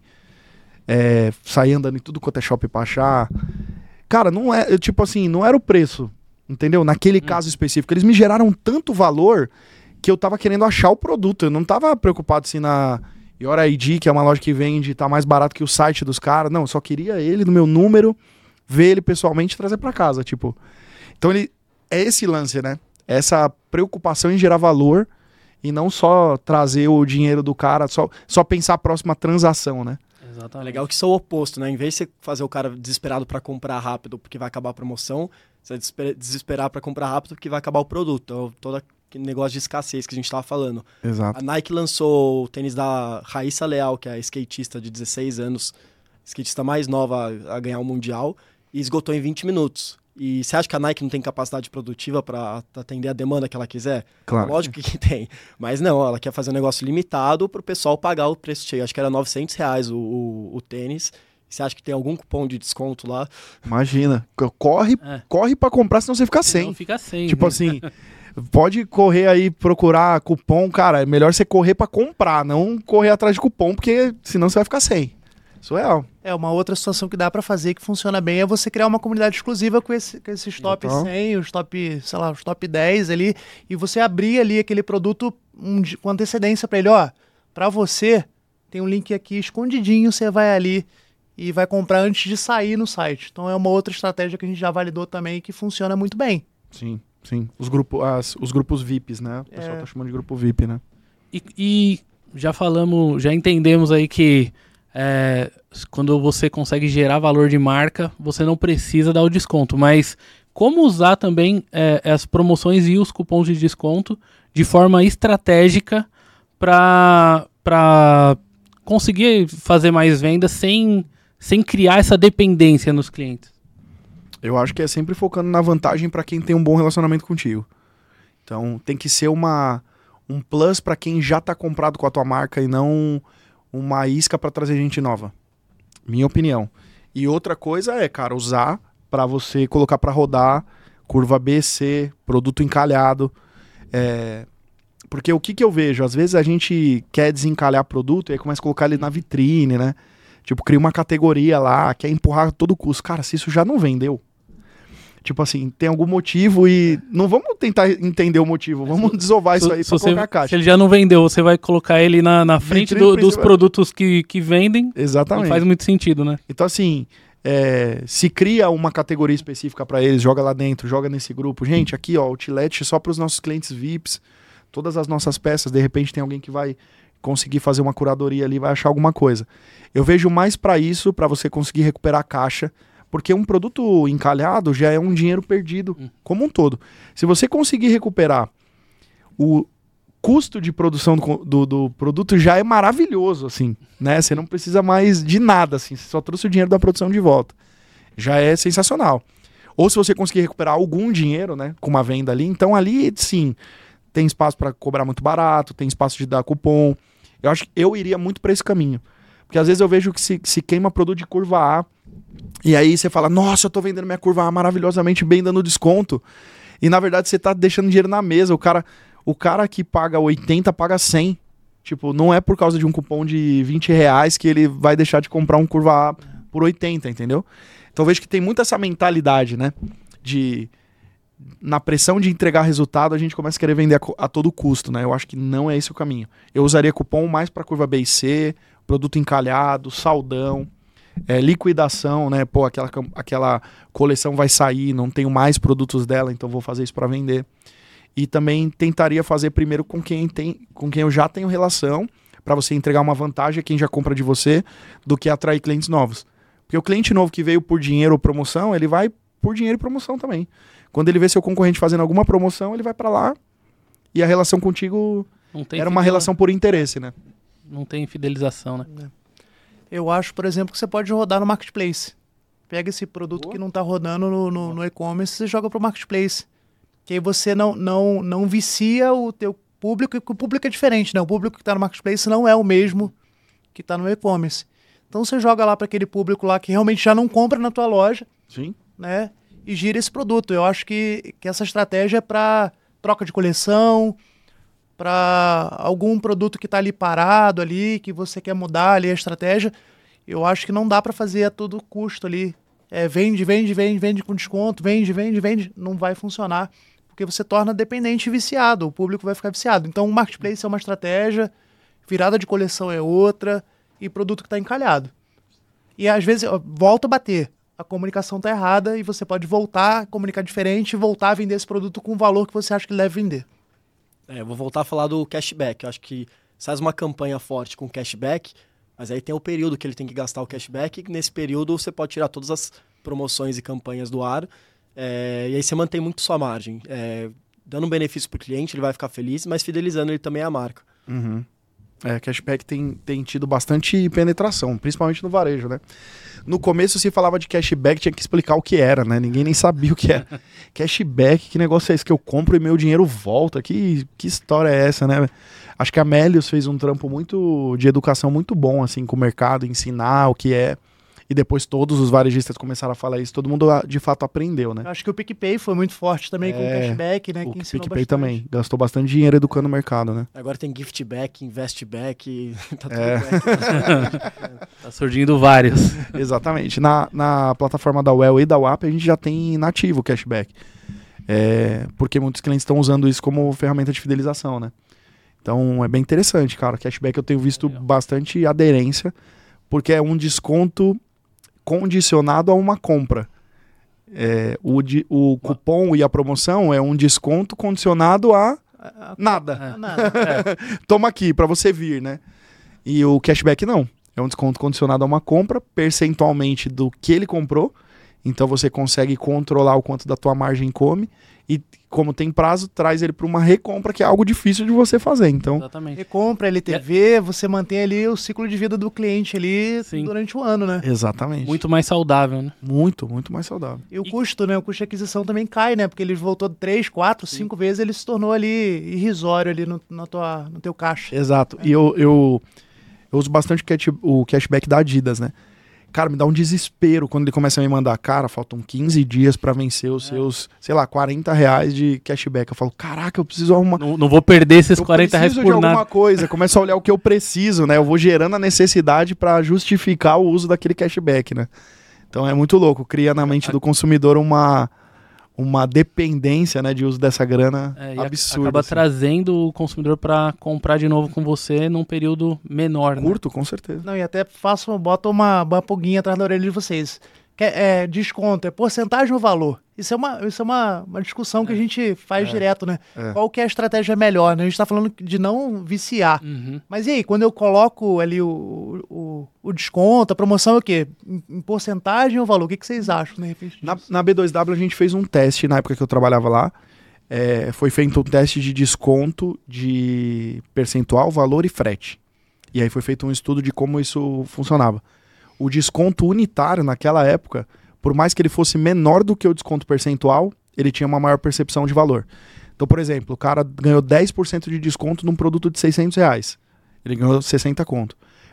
A: É, saí andando em tudo quanto é shopping pra achar. Cara, não é, tipo assim, não era o preço, entendeu? Naquele hum. caso específico. Eles me geraram tanto valor que eu tava querendo achar o produto. Eu não tava preocupado assim na Your I D, que é uma loja que vende, tá mais barato que o site dos caras. Não, eu só queria ele no meu número, ver ele pessoalmente e trazer pra casa, tipo. Então ele é esse lance, né? Essa preocupação em gerar valor e não só trazer o dinheiro do cara, só, só pensar a próxima transação, né?
B: Exatamente.
D: É legal que isso é o oposto, né? Em vez de você fazer o cara desesperado para comprar rápido porque vai acabar a promoção, você vai desesperar para comprar rápido porque vai acabar o produto. Então, todo aquele negócio de escassez que a gente estava falando.
A: Exato.
D: A Nike lançou o tênis da Raíssa Leal, que é a skatista de dezesseis anos, skatista mais nova a, a ganhar o Mundial, e esgotou em vinte minutos. E você acha que a Nike não tem capacidade produtiva para atender a demanda que ela quiser?
A: Claro.
D: Lógico que tem. Mas não, ela quer fazer um negócio limitado para o pessoal pagar o preço cheio. Acho que era novecentos reais o, o, o tênis. Você acha que tem algum cupom de desconto lá?
A: Imagina. Corre,
B: É.
A: corre pra comprar, senão você fica sem.
B: Não fica sem.
A: Tipo
B: né?
A: assim, pode correr aí, procurar cupom. Cara, é melhor você correr pra comprar, não correr atrás de cupom, porque senão você vai ficar sem. Isso é real.
C: É, uma outra situação que dá pra fazer que funciona bem é você criar uma comunidade exclusiva com, esse, com esses top
A: Então.
C: cem, os top, sei lá, os top dez ali, e você abrir ali aquele produto um, di- com antecedência pra ele, ó, pra você, tem um link aqui escondidinho, você vai ali e vai comprar antes de sair no site. Então é uma outra estratégia que a gente já validou também e que funciona muito bem.
A: Sim, sim. Os, grupo, as, os grupos V I Ps, né? O pessoal
C: É.
A: tá chamando de grupo V I P, né?
B: E, e já falamos, já entendemos aí que é, quando você consegue gerar valor de marca, você não precisa dar o desconto. Mas como usar também é, as promoções e os cupons de desconto de forma estratégica para para conseguir fazer mais vendas sem, sem criar essa dependência nos clientes?
A: Eu acho que é sempre focando na vantagem pra quem tem um bom relacionamento contigo. Então tem que ser uma, um plus pra quem já tá comprado com a tua marca e não uma isca pra trazer gente nova. Minha opinião. E outra coisa é, cara, usar pra você colocar pra rodar curva B, C, produto encalhado. É... Porque o que que eu vejo? Às vezes a gente quer desencalhar produto e aí começa a colocar ele na vitrine, né? Tipo, cria uma categoria lá, quer empurrar a todo custo. Cara, se isso já não vendeu, tipo assim, tem algum motivo e não vamos tentar entender o motivo, vamos desovar isso aí
B: Se,
A: pra
B: você,
A: colocar a caixa.
B: se ele já não vendeu, você vai colocar ele na, na frente
A: Vitrine
B: do- dos
A: principal.
B: produtos que, que vendem.
A: Exatamente.
B: Não faz muito sentido, né?
A: Então assim, é, se cria uma categoria específica pra eles, joga lá dentro, joga nesse grupo. Gente, aqui ó, outlet só pros nossos clientes V I Ps, todas as nossas peças, de repente tem alguém que vai conseguir fazer uma curadoria ali, vai achar alguma coisa. Eu vejo mais pra isso, pra você conseguir recuperar a caixa, porque um produto encalhado já é um dinheiro perdido,
B: Hum.
A: como um todo. Se você conseguir recuperar o custo de produção do, do, do produto, já é maravilhoso, assim, né? Você não precisa mais de nada, assim, você só trouxe o dinheiro da produção de volta. Já é sensacional. Ou se você conseguir recuperar algum dinheiro, né, com uma venda ali, então ali, sim, tem espaço para cobrar muito barato, tem espaço de dar cupom. Eu acho que eu iria muito para esse caminho. Porque às vezes eu vejo que se, se queima produto de curva A, e aí você fala, nossa, eu tô vendendo minha curva A maravilhosamente bem, dando desconto. E na verdade você tá deixando dinheiro na mesa. O cara, o cara que paga oitenta paga cem. Tipo, não é por causa de um cupom de vinte reais que ele vai deixar de comprar um curva A por oitenta, entendeu? Então eu vejo que tem muito essa mentalidade, né? De... Na pressão de entregar resultado, a gente começa a querer vender a, a todo custo, né? Eu acho que não é esse o caminho. Eu usaria cupom mais para curva B e C, produto encalhado, saldão, é, liquidação, né? Pô, aquela, aquela coleção vai sair, não tenho mais produtos dela, então vou fazer isso para vender. E também tentaria fazer primeiro com quem, tem, com quem eu já tenho relação, para você entregar uma vantagem a quem já compra de você, do que atrair clientes novos. Porque o cliente novo que veio por dinheiro ou promoção, ele vai por dinheiro e promoção também. Quando ele vê seu concorrente fazendo alguma promoção, ele vai para lá e a relação contigo era uma relação por interesse, né?
B: Não tem fidelização, né?
C: Eu acho, por exemplo, que você pode rodar no Marketplace. Pega esse produto Boa. que não está rodando no, no, no e-commerce e joga para o Marketplace. Que aí você não, não, não vicia o teu público, porque o público é diferente, né? O público que está no Marketplace não é o mesmo que está no e-commerce. Então você joga lá para aquele público lá que realmente já não compra na tua loja.
A: Sim.
C: Né? E gira esse produto. Eu acho que, que essa estratégia é para troca de coleção, para algum produto que está ali parado ali, que você quer mudar ali a estratégia. Eu acho que não dá para fazer a todo custo ali. É, vende, vende, vende, vende com desconto, vende, vende, vende. Não vai funcionar, porque você torna dependente e viciado. O público vai ficar viciado. Então o Marketplace é uma estratégia, virada de coleção é outra, e produto que está encalhado. E às vezes volta a bater. A comunicação está errada e você pode voltar a comunicar diferente e voltar a vender esse produto com o valor que você acha que ele deve vender.
D: É, eu vou voltar a falar do cashback. Eu acho que você faz uma campanha forte com cashback, mas aí tem o período que ele tem que gastar o cashback, e nesse período você pode tirar todas as promoções e campanhas do ar, é, e aí você mantém muito sua margem. É, dando um benefício para o cliente, ele vai ficar feliz, mas fidelizando ele também a marca.
A: Uhum. É, cashback tem, tem tido bastante penetração, principalmente no varejo, né? No começo se falava de cashback, tinha que explicar o que era, né? Ninguém nem sabia o que era. Cashback, que negócio é esse que eu compro e meu dinheiro volta? Que, que história é essa, né? Acho que a Melius fez um trampo muito de educação muito bom, assim, com o mercado, ensinar o que é. E depois todos os varejistas começaram a falar isso, todo mundo de fato aprendeu, né?
C: Eu acho que o PicPay foi muito forte também é, com o cashback, né?
A: O
C: que ensinou
A: PicPay
C: bastante.
A: também, gastou bastante dinheiro educando o mercado, né?
D: Agora tem giftback, investback, tá tudo
A: É.
D: back.
B: Tá surgindo vários.
A: Exatamente. Na, na plataforma da Well e da W A P a gente já tem nativo o cashback. É, porque muitos clientes estão usando isso como ferramenta de fidelização, né? Então é bem interessante, cara. Cashback eu tenho visto
B: Legal.
A: bastante aderência, porque é um desconto condicionado a uma compra. É, o, di, o cupom e a promoção é um desconto condicionado a nada.
B: É.
C: Nada.
B: É.
A: Toma aqui para você vir, né? E o cashback não. É um desconto condicionado a uma compra, percentualmente do que ele comprou. Então você consegue controlar o quanto da tua margem come. E como tem prazo, traz ele para uma recompra, que é algo difícil de você fazer. Então,
B: Exatamente.
C: Recompra, L T V, você mantém ali o ciclo de vida do cliente ali
B: Sim.
C: durante o ano, né?
A: exatamente.
B: Muito mais saudável, né?
A: muito, muito mais saudável.
C: E o
B: E-
C: custo, né? O custo de aquisição também cai, né? Porque ele voltou três, quatro, cinco vezes, ele se tornou ali irrisório ali no, na tua, no teu caixa.
A: Exato. E eu, eu, eu uso bastante o cash- o cashback da Adidas, né? Cara, me dá um desespero quando ele começa a me mandar, cara, faltam quinze dias pra vencer os seus, sei lá, quarenta reais de cashback. Eu falo, caraca, eu preciso arrumar...
B: Não, não vou perder esses
A: eu
B: quarenta reais
A: preciso
B: por
A: de
B: nada.
A: alguma coisa. Começo a olhar o que eu preciso, né? Eu vou gerando a necessidade pra justificar o uso daquele cashback, né? Então é muito louco. Cria na mente do consumidor uma, uma dependência, né, de uso dessa grana
B: É, e
A: absurda.
B: acaba
A: assim.
B: trazendo o consumidor para comprar de novo com você num período menor, né?
A: Curto, com certeza.
C: Não, e até faço, boto uma, uma pulguinha atrás da orelha de vocês. Que é, é desconto, é porcentagem ou valor? Isso é uma, isso é uma, uma discussão que a gente faz direto, né?
A: É.
C: Qual que é a estratégia melhor, né? A gente tá falando de não viciar.
B: Uhum.
C: Mas e aí, quando eu coloco ali o, o, o desconto, a promoção é o quê? Em, em porcentagem ou valor? O que, que vocês acham, de repente?
A: Na,
C: disso?
A: na B dois W a gente fez um teste na época que eu trabalhava lá. É, foi feito um teste de desconto de percentual, valor e frete. E aí foi feito um estudo de como isso funcionava. O desconto unitário naquela época, por mais que ele fosse menor do que o desconto percentual, ele tinha uma maior percepção de valor. Então, por exemplo, o cara ganhou dez por cento de desconto num produto de seiscentos reais. Ele ganhou sessenta conto.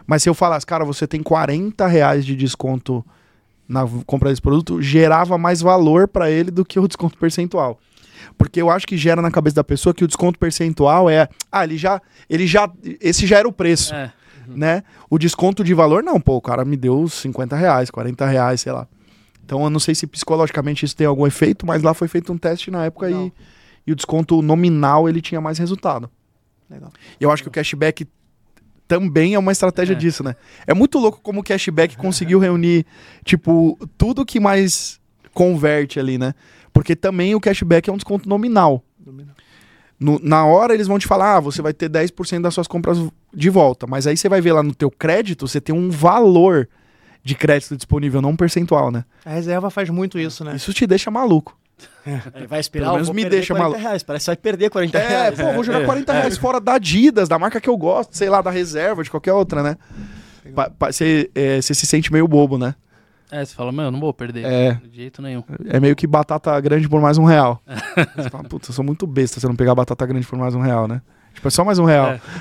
A: Mas se eu falasse, cara, você tem quarenta reais de desconto na compra desse produto, gerava mais valor para ele do que o desconto percentual. Porque eu acho que gera na cabeça da pessoa que o desconto percentual é, ah, ele já, ele já, esse já era o preço,
B: É. Uhum.
A: né? O desconto de valor, não, pô, o cara me deu cinquenta reais, quarenta reais, sei lá. Então eu não sei se psicologicamente isso tem algum efeito, mas lá foi feito um teste na época e, e o desconto nominal ele tinha mais resultado.
C: Legal.
A: Eu acho que o cashback também é uma estratégia
B: É.
A: disso, né? É muito louco como o cashback conseguiu reunir, tipo, tudo que mais converte ali, né? Porque também o cashback é um desconto nominal. No, na hora eles vão te falar, ah, você vai ter dez por cento das suas compras de volta. Mas aí você vai ver lá no teu crédito, você tem um valor de crédito disponível, não um percentual, né?
C: A reserva faz muito isso, né?
A: Isso te deixa maluco.
D: Aí vai esperar,
A: Pelo
D: eu
A: menos
D: vou
A: me
D: perder
A: deixa
D: quarenta
A: maluco.
D: reais. Parece que vai perder quarenta
A: É,
D: reais.
A: pô, vou jogar quarenta reais fora da Adidas, da marca que eu gosto, sei lá, da reserva, de qualquer outra, né? Pa- pa- Você é, você se sente meio bobo, né?
B: É, você fala, meu, eu não vou perder.
A: É.
B: De jeito nenhum.
A: É meio que batata grande por mais um real. Você fala, putz, eu sou muito besta se eu não pegar batata grande por mais um real, né? Tipo, é só mais um real.
B: É.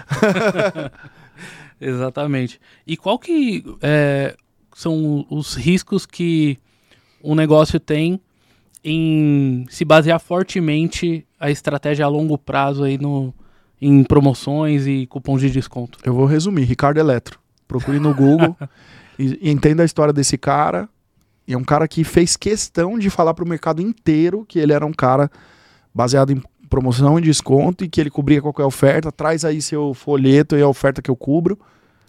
B: Exatamente. E qual que é, são os riscos que um negócio tem em se basear fortemente a estratégia a longo prazo aí no, em promoções e cupons de desconto?
A: Eu vou resumir. Ricardo Eletro. Procure no Google e, e entenda a história desse cara. E é um cara que fez questão de falar pro mercado inteiro que ele era um cara baseado em promoção e desconto e que ele cobria qualquer oferta. Traz aí seu folheto e a oferta que eu cubro.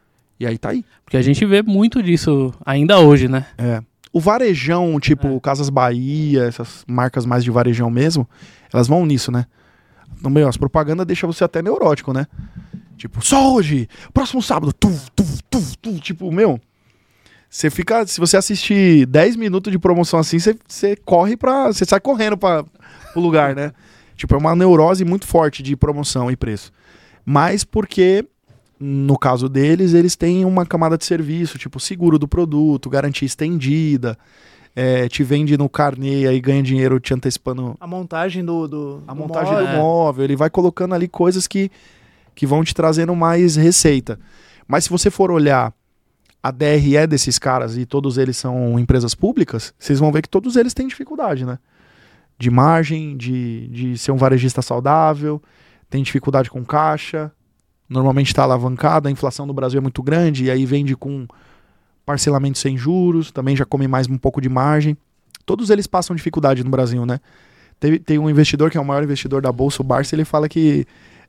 A: E aí tá aí.
B: Porque a gente vê muito disso ainda hoje, né?
A: É. O varejão, tipo
B: É.
A: Casas Bahia, essas marcas mais de varejão mesmo, elas vão nisso, né? Então, meu, as propagandas deixam você até neurótico, né? Tipo, só hoje, próximo sábado, tu, tu, tu, tu. Tipo, meu, você fica, se você assistir dez minutos de promoção assim, você, você corre pra, você sai correndo pra, pro lugar, né? Tipo, é uma neurose muito forte de promoção e preço. Mas porque, no caso deles, eles têm uma camada de serviço, tipo seguro do produto, garantia estendida, é, te vende no carnê, aí ganha dinheiro te antecipando
C: A montagem do, do
A: a
C: do
A: montagem
C: móvel.
A: do
B: É.
A: móvel, ele vai colocando ali coisas que, que vão te trazendo mais receita. Mas se você for olhar a D R E desses caras, e todos eles são empresas públicas, vocês vão ver que todos eles têm dificuldade, né? De margem, de, de ser um varejista saudável, tem dificuldade com caixa, normalmente está alavancado, a inflação no Brasil é muito grande, e aí vende com parcelamento sem juros, também já come mais um pouco de margem. Todos eles passam dificuldade no Brasil, né? Tem, tem um investidor que é o maior investidor da Bolsa, o Barça, ele fala que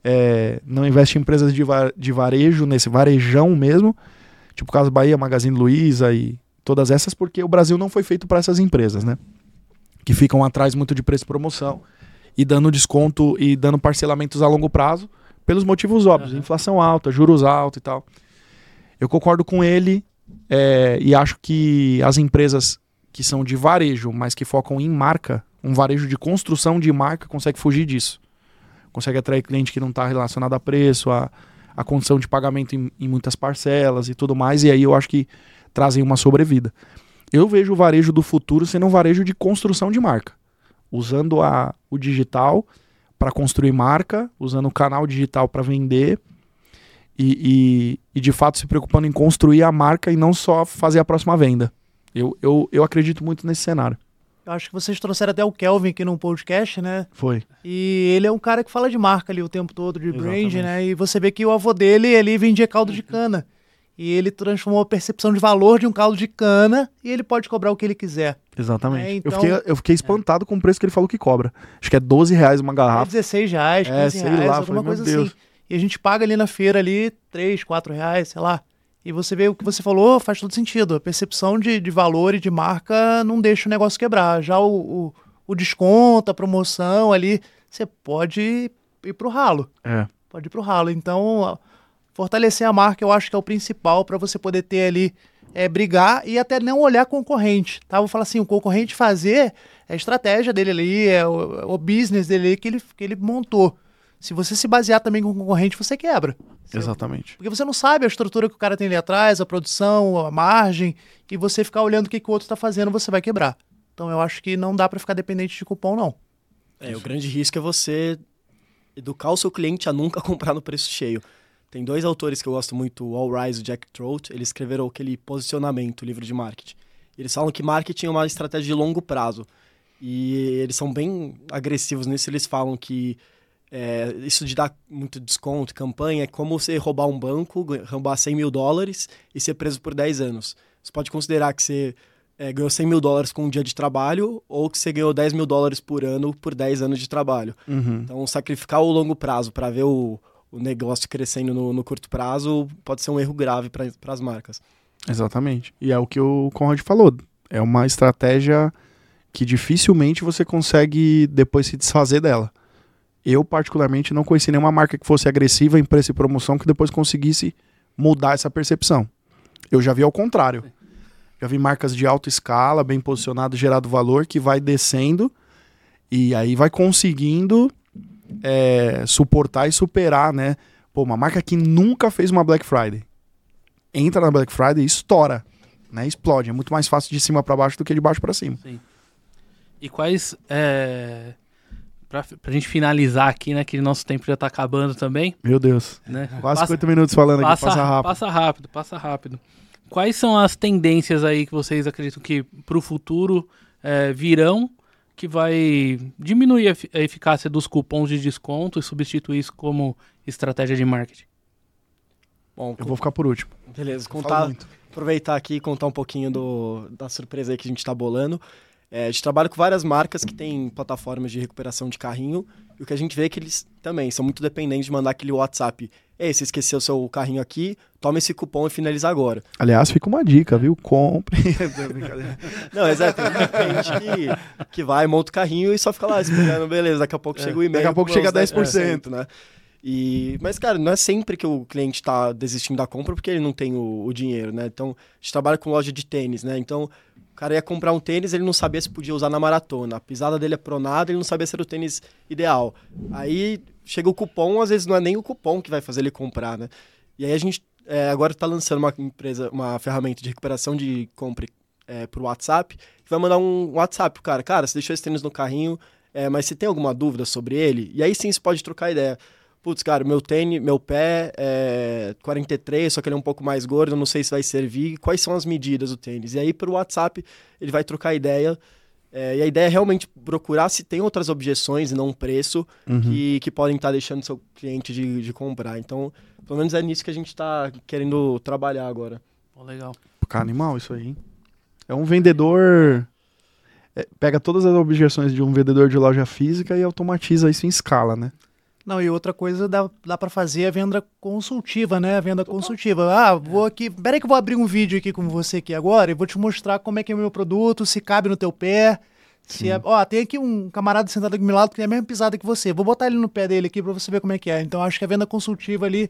A: é, não investe em empresas de, va- de varejo, nesse varejão mesmo, tipo Casas Bahia, Magazine Luiza e todas essas, porque o Brasil não foi feito para essas empresas, né? Que ficam atrás muito de preço e promoção e dando desconto e dando parcelamentos a longo prazo pelos motivos óbvios,
B: Uhum.
A: inflação alta, juros altos e tal. Eu concordo com ele é, e acho que as empresas que são de varejo, mas que focam em marca, um varejo de construção de marca, consegue fugir disso. Consegue atrair cliente que não está relacionado a preço, a, a condição de pagamento em, em muitas parcelas e tudo mais, e aí eu acho que trazem uma sobrevida. Eu vejo o varejo do futuro sendo um varejo de construção de marca, usando a, o digital para construir marca, usando o canal digital para vender e, e, e de fato se preocupando em construir a marca e não só fazer a próxima venda. Eu, eu, eu acredito muito nesse cenário.
C: Eu acho que vocês trouxeram até o Kelvin aqui num podcast, né?
A: Foi.
C: E ele é um cara que fala de marca ali o tempo todo, de brand,
A: Exatamente.
C: né? E você vê que o avô dele, ele vendia caldo de cana. E ele transformou a percepção de valor de um caldo de cana e ele pode cobrar o que ele quiser.
A: Exatamente.
C: É, então-
A: eu, fiquei, eu fiquei espantado com o preço que ele falou que cobra. Acho que é doze reais uma
C: É
A: garrafa.
C: dezesseis reais,
A: É,
C: quinze
A: sei
C: reais,
A: lá,
C: alguma
A: falei,
C: coisa
A: meu Deus.
C: assim. E a gente paga ali na feira ali três, quatro reais, sei lá. E você vê o que você falou, faz todo sentido. A percepção de, de valor e de marca não deixa o negócio quebrar. Já o, o, o desconto, a promoção ali, você pode ir pro ralo.
A: É.
C: Pode ir pro ralo. Então, ó, fortalecer a marca eu acho que é o principal para você poder ter ali, é, brigar e até não olhar concorrente, tá? Vou falar assim, o concorrente fazer é a estratégia dele ali, é o, o business dele ali que ele, que ele montou. Se você se basear também com o concorrente, você quebra.
A: Exatamente.
C: Porque você não sabe a estrutura que o cara tem ali atrás, a produção, a margem, e você ficar olhando o que, que o outro está fazendo, você vai quebrar. Então eu acho que não dá para ficar dependente de cupom, não.
D: É, o grande risco é você educar o seu cliente a nunca comprar no preço cheio. tem dois autores que eu gosto muito, o All Rise e o Jack Trout, eles escreveram aquele Posicionamento, o livro de marketing. Eles falam que marketing é uma estratégia de longo prazo. E eles são bem agressivos nisso, eles falam que é, isso de dar muito desconto, campanha, é como você roubar um banco, roubar cem mil dólares e ser preso por dez anos. Você pode considerar que você é, ganhou cem mil dólares com um dia de trabalho ou que você ganhou dez mil dólares por ano por dez anos de trabalho.
A: Uhum.
D: Então, sacrificar o longo prazo para ver o, o negócio crescendo no, no curto prazo pode ser um erro grave para as marcas.
A: Exatamente. E é o que o Conrad falou. É uma estratégia que dificilmente você consegue depois se desfazer dela. Eu, particularmente, não conheci nenhuma marca que fosse agressiva em preço e promoção que depois conseguisse mudar essa percepção. Eu já vi ao contrário. Já vi marcas de alta escala, bem posicionado, gerado valor, que vai descendo e aí vai conseguindo é, suportar e superar, né? Pô, uma marca que nunca fez uma Black Friday. Entra na Black Friday e estoura, né? Explode. É muito mais fácil de cima para baixo do que de baixo para cima.
B: Sim. E quais... É... Pra, pra gente finalizar aqui, né? Que nosso tempo já tá acabando também.
A: Meu Deus.
B: Né?
A: Quase
B: Passa,
A: cinquenta minutos falando
B: passa,
A: aqui, passa rápido.
B: Passa rápido, passa rápido. Quais são as tendências aí que vocês acreditam que pro futuro é, virão, que vai diminuir a, a eficácia dos cupons de desconto e substituir isso como estratégia de marketing?
D: Bom,
A: eu vou ficar por último.
D: Beleza, contar, aproveitar aqui e contar um pouquinho do, da surpresa aí que a gente tá bolando. É, a gente trabalha com várias marcas que têm plataformas de recuperação de carrinho e o que a gente vê é que eles também são muito dependentes de mandar aquele WhatsApp. Ei, você esqueceu o seu carrinho aqui, toma esse cupom e finaliza agora.
A: Aliás, fica uma dica, viu? Compre.
D: Não, exato. Tem gente que, que vai, monta o carrinho e só fica lá esperando, beleza, daqui a pouco é, chega o e-mail.
A: Daqui a pouco chega dez por cento,
D: né? E, mas, cara, não é sempre que o cliente está desistindo da compra porque ele não tem o, o dinheiro, né? Então, a gente trabalha com loja de tênis, né? Então, o cara ia comprar um tênis, ele não sabia se podia usar na maratona. A pisada dele é pronada, ele não sabia se era o tênis ideal. Aí, chega o cupom, às vezes não é nem o cupom que vai fazer ele comprar, né? E aí a gente é, agora está lançando uma empresa, uma ferramenta de recuperação de compra é, por WhatsApp, que vai mandar um WhatsApp pro cara. Cara, você deixou esse tênis no carrinho, é, mas você tem alguma dúvida sobre ele? E aí sim você pode trocar ideia. Putz, cara, meu tênis, meu pé é quarenta e três, só que ele é um pouco mais gordo, eu não sei se vai servir. Quais são as medidas do tênis? E aí, pelo WhatsApp, ele vai trocar ideia. É, e a ideia é realmente procurar se tem outras objeções e não um preço uhum. que, que podem estar deixando seu cliente de, de comprar. Então, pelo menos é nisso que a gente está querendo trabalhar agora.
B: Oh, legal.
A: Cara, animal isso aí, hein? É um vendedor... É, pega todas as objeções de um vendedor de loja física e automatiza isso em escala, né?
C: Não, e outra coisa dá, dá para fazer a venda consultiva, né? A venda Total. consultiva. Ah, vou aqui... Peraí que eu vou abrir um vídeo aqui com você aqui agora e vou te mostrar como é que é o meu produto, se cabe no teu pé. Se é... Ó, tem aqui um camarada sentado aqui do meu lado que tem a mesma pisada que você. Vou botar ele no pé dele aqui para você ver como é que é. Então, acho que a venda consultiva ali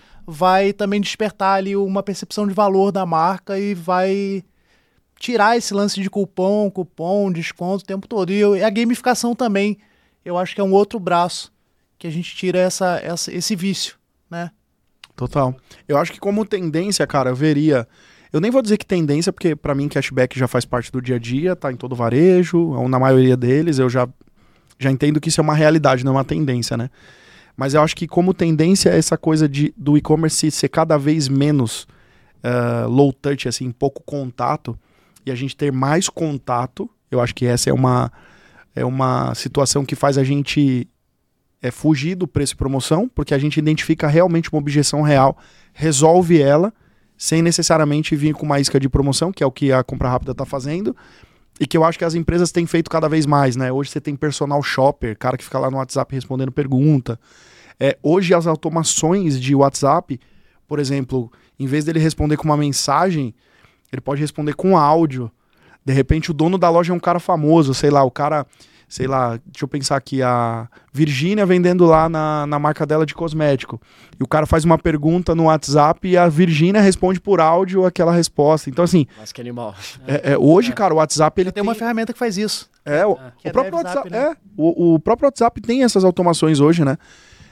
C: vai também despertar ali uma percepção de valor da marca e vai tirar esse lance de cupom, cupom, desconto o tempo todo. E eu, a gamificação também, eu acho que é um outro braço que a gente tira essa, essa, esse vício, né?
A: Total. Eu acho que como tendência, cara, eu veria... Eu nem vou dizer que tendência, porque pra mim cashback já faz parte do dia a dia, tá em todo varejo, ou na maioria deles, eu já, já entendo que isso é uma realidade, não é uma tendência, né? Mas eu acho que como tendência é essa coisa de, do e-commerce ser cada vez menos uh, low touch, assim, pouco contato, e a gente ter mais contato. Eu acho que essa é uma, é uma situação que faz a gente... é fugir do preço e promoção, porque a gente identifica realmente uma objeção real, resolve ela, sem necessariamente vir com uma isca de promoção, que é o que a Compra Rápida está fazendo, e que eu acho que as empresas têm feito cada vez mais, né? Hoje você tem personal shopper, cara que fica lá no WhatsApp respondendo pergunta. É, hoje as automações de WhatsApp, por exemplo, em vez dele responder com uma mensagem, ele pode responder com áudio. De repente o dono da loja é um cara famoso, sei lá, o cara... Sei lá, deixa eu pensar aqui, a Virgínia vendendo lá na, na marca dela de cosmético. E o cara faz uma pergunta no WhatsApp e a Virgínia responde por áudio aquela resposta. Então, assim...
D: Mas que animal.
A: É, é, hoje, cara, o WhatsApp... ele
C: tem, tem uma ferramenta que faz isso.
A: É, o,
C: é.
A: o próprio WhatsApp, né? é, o, o próprio WhatsApp tem essas automações hoje, né?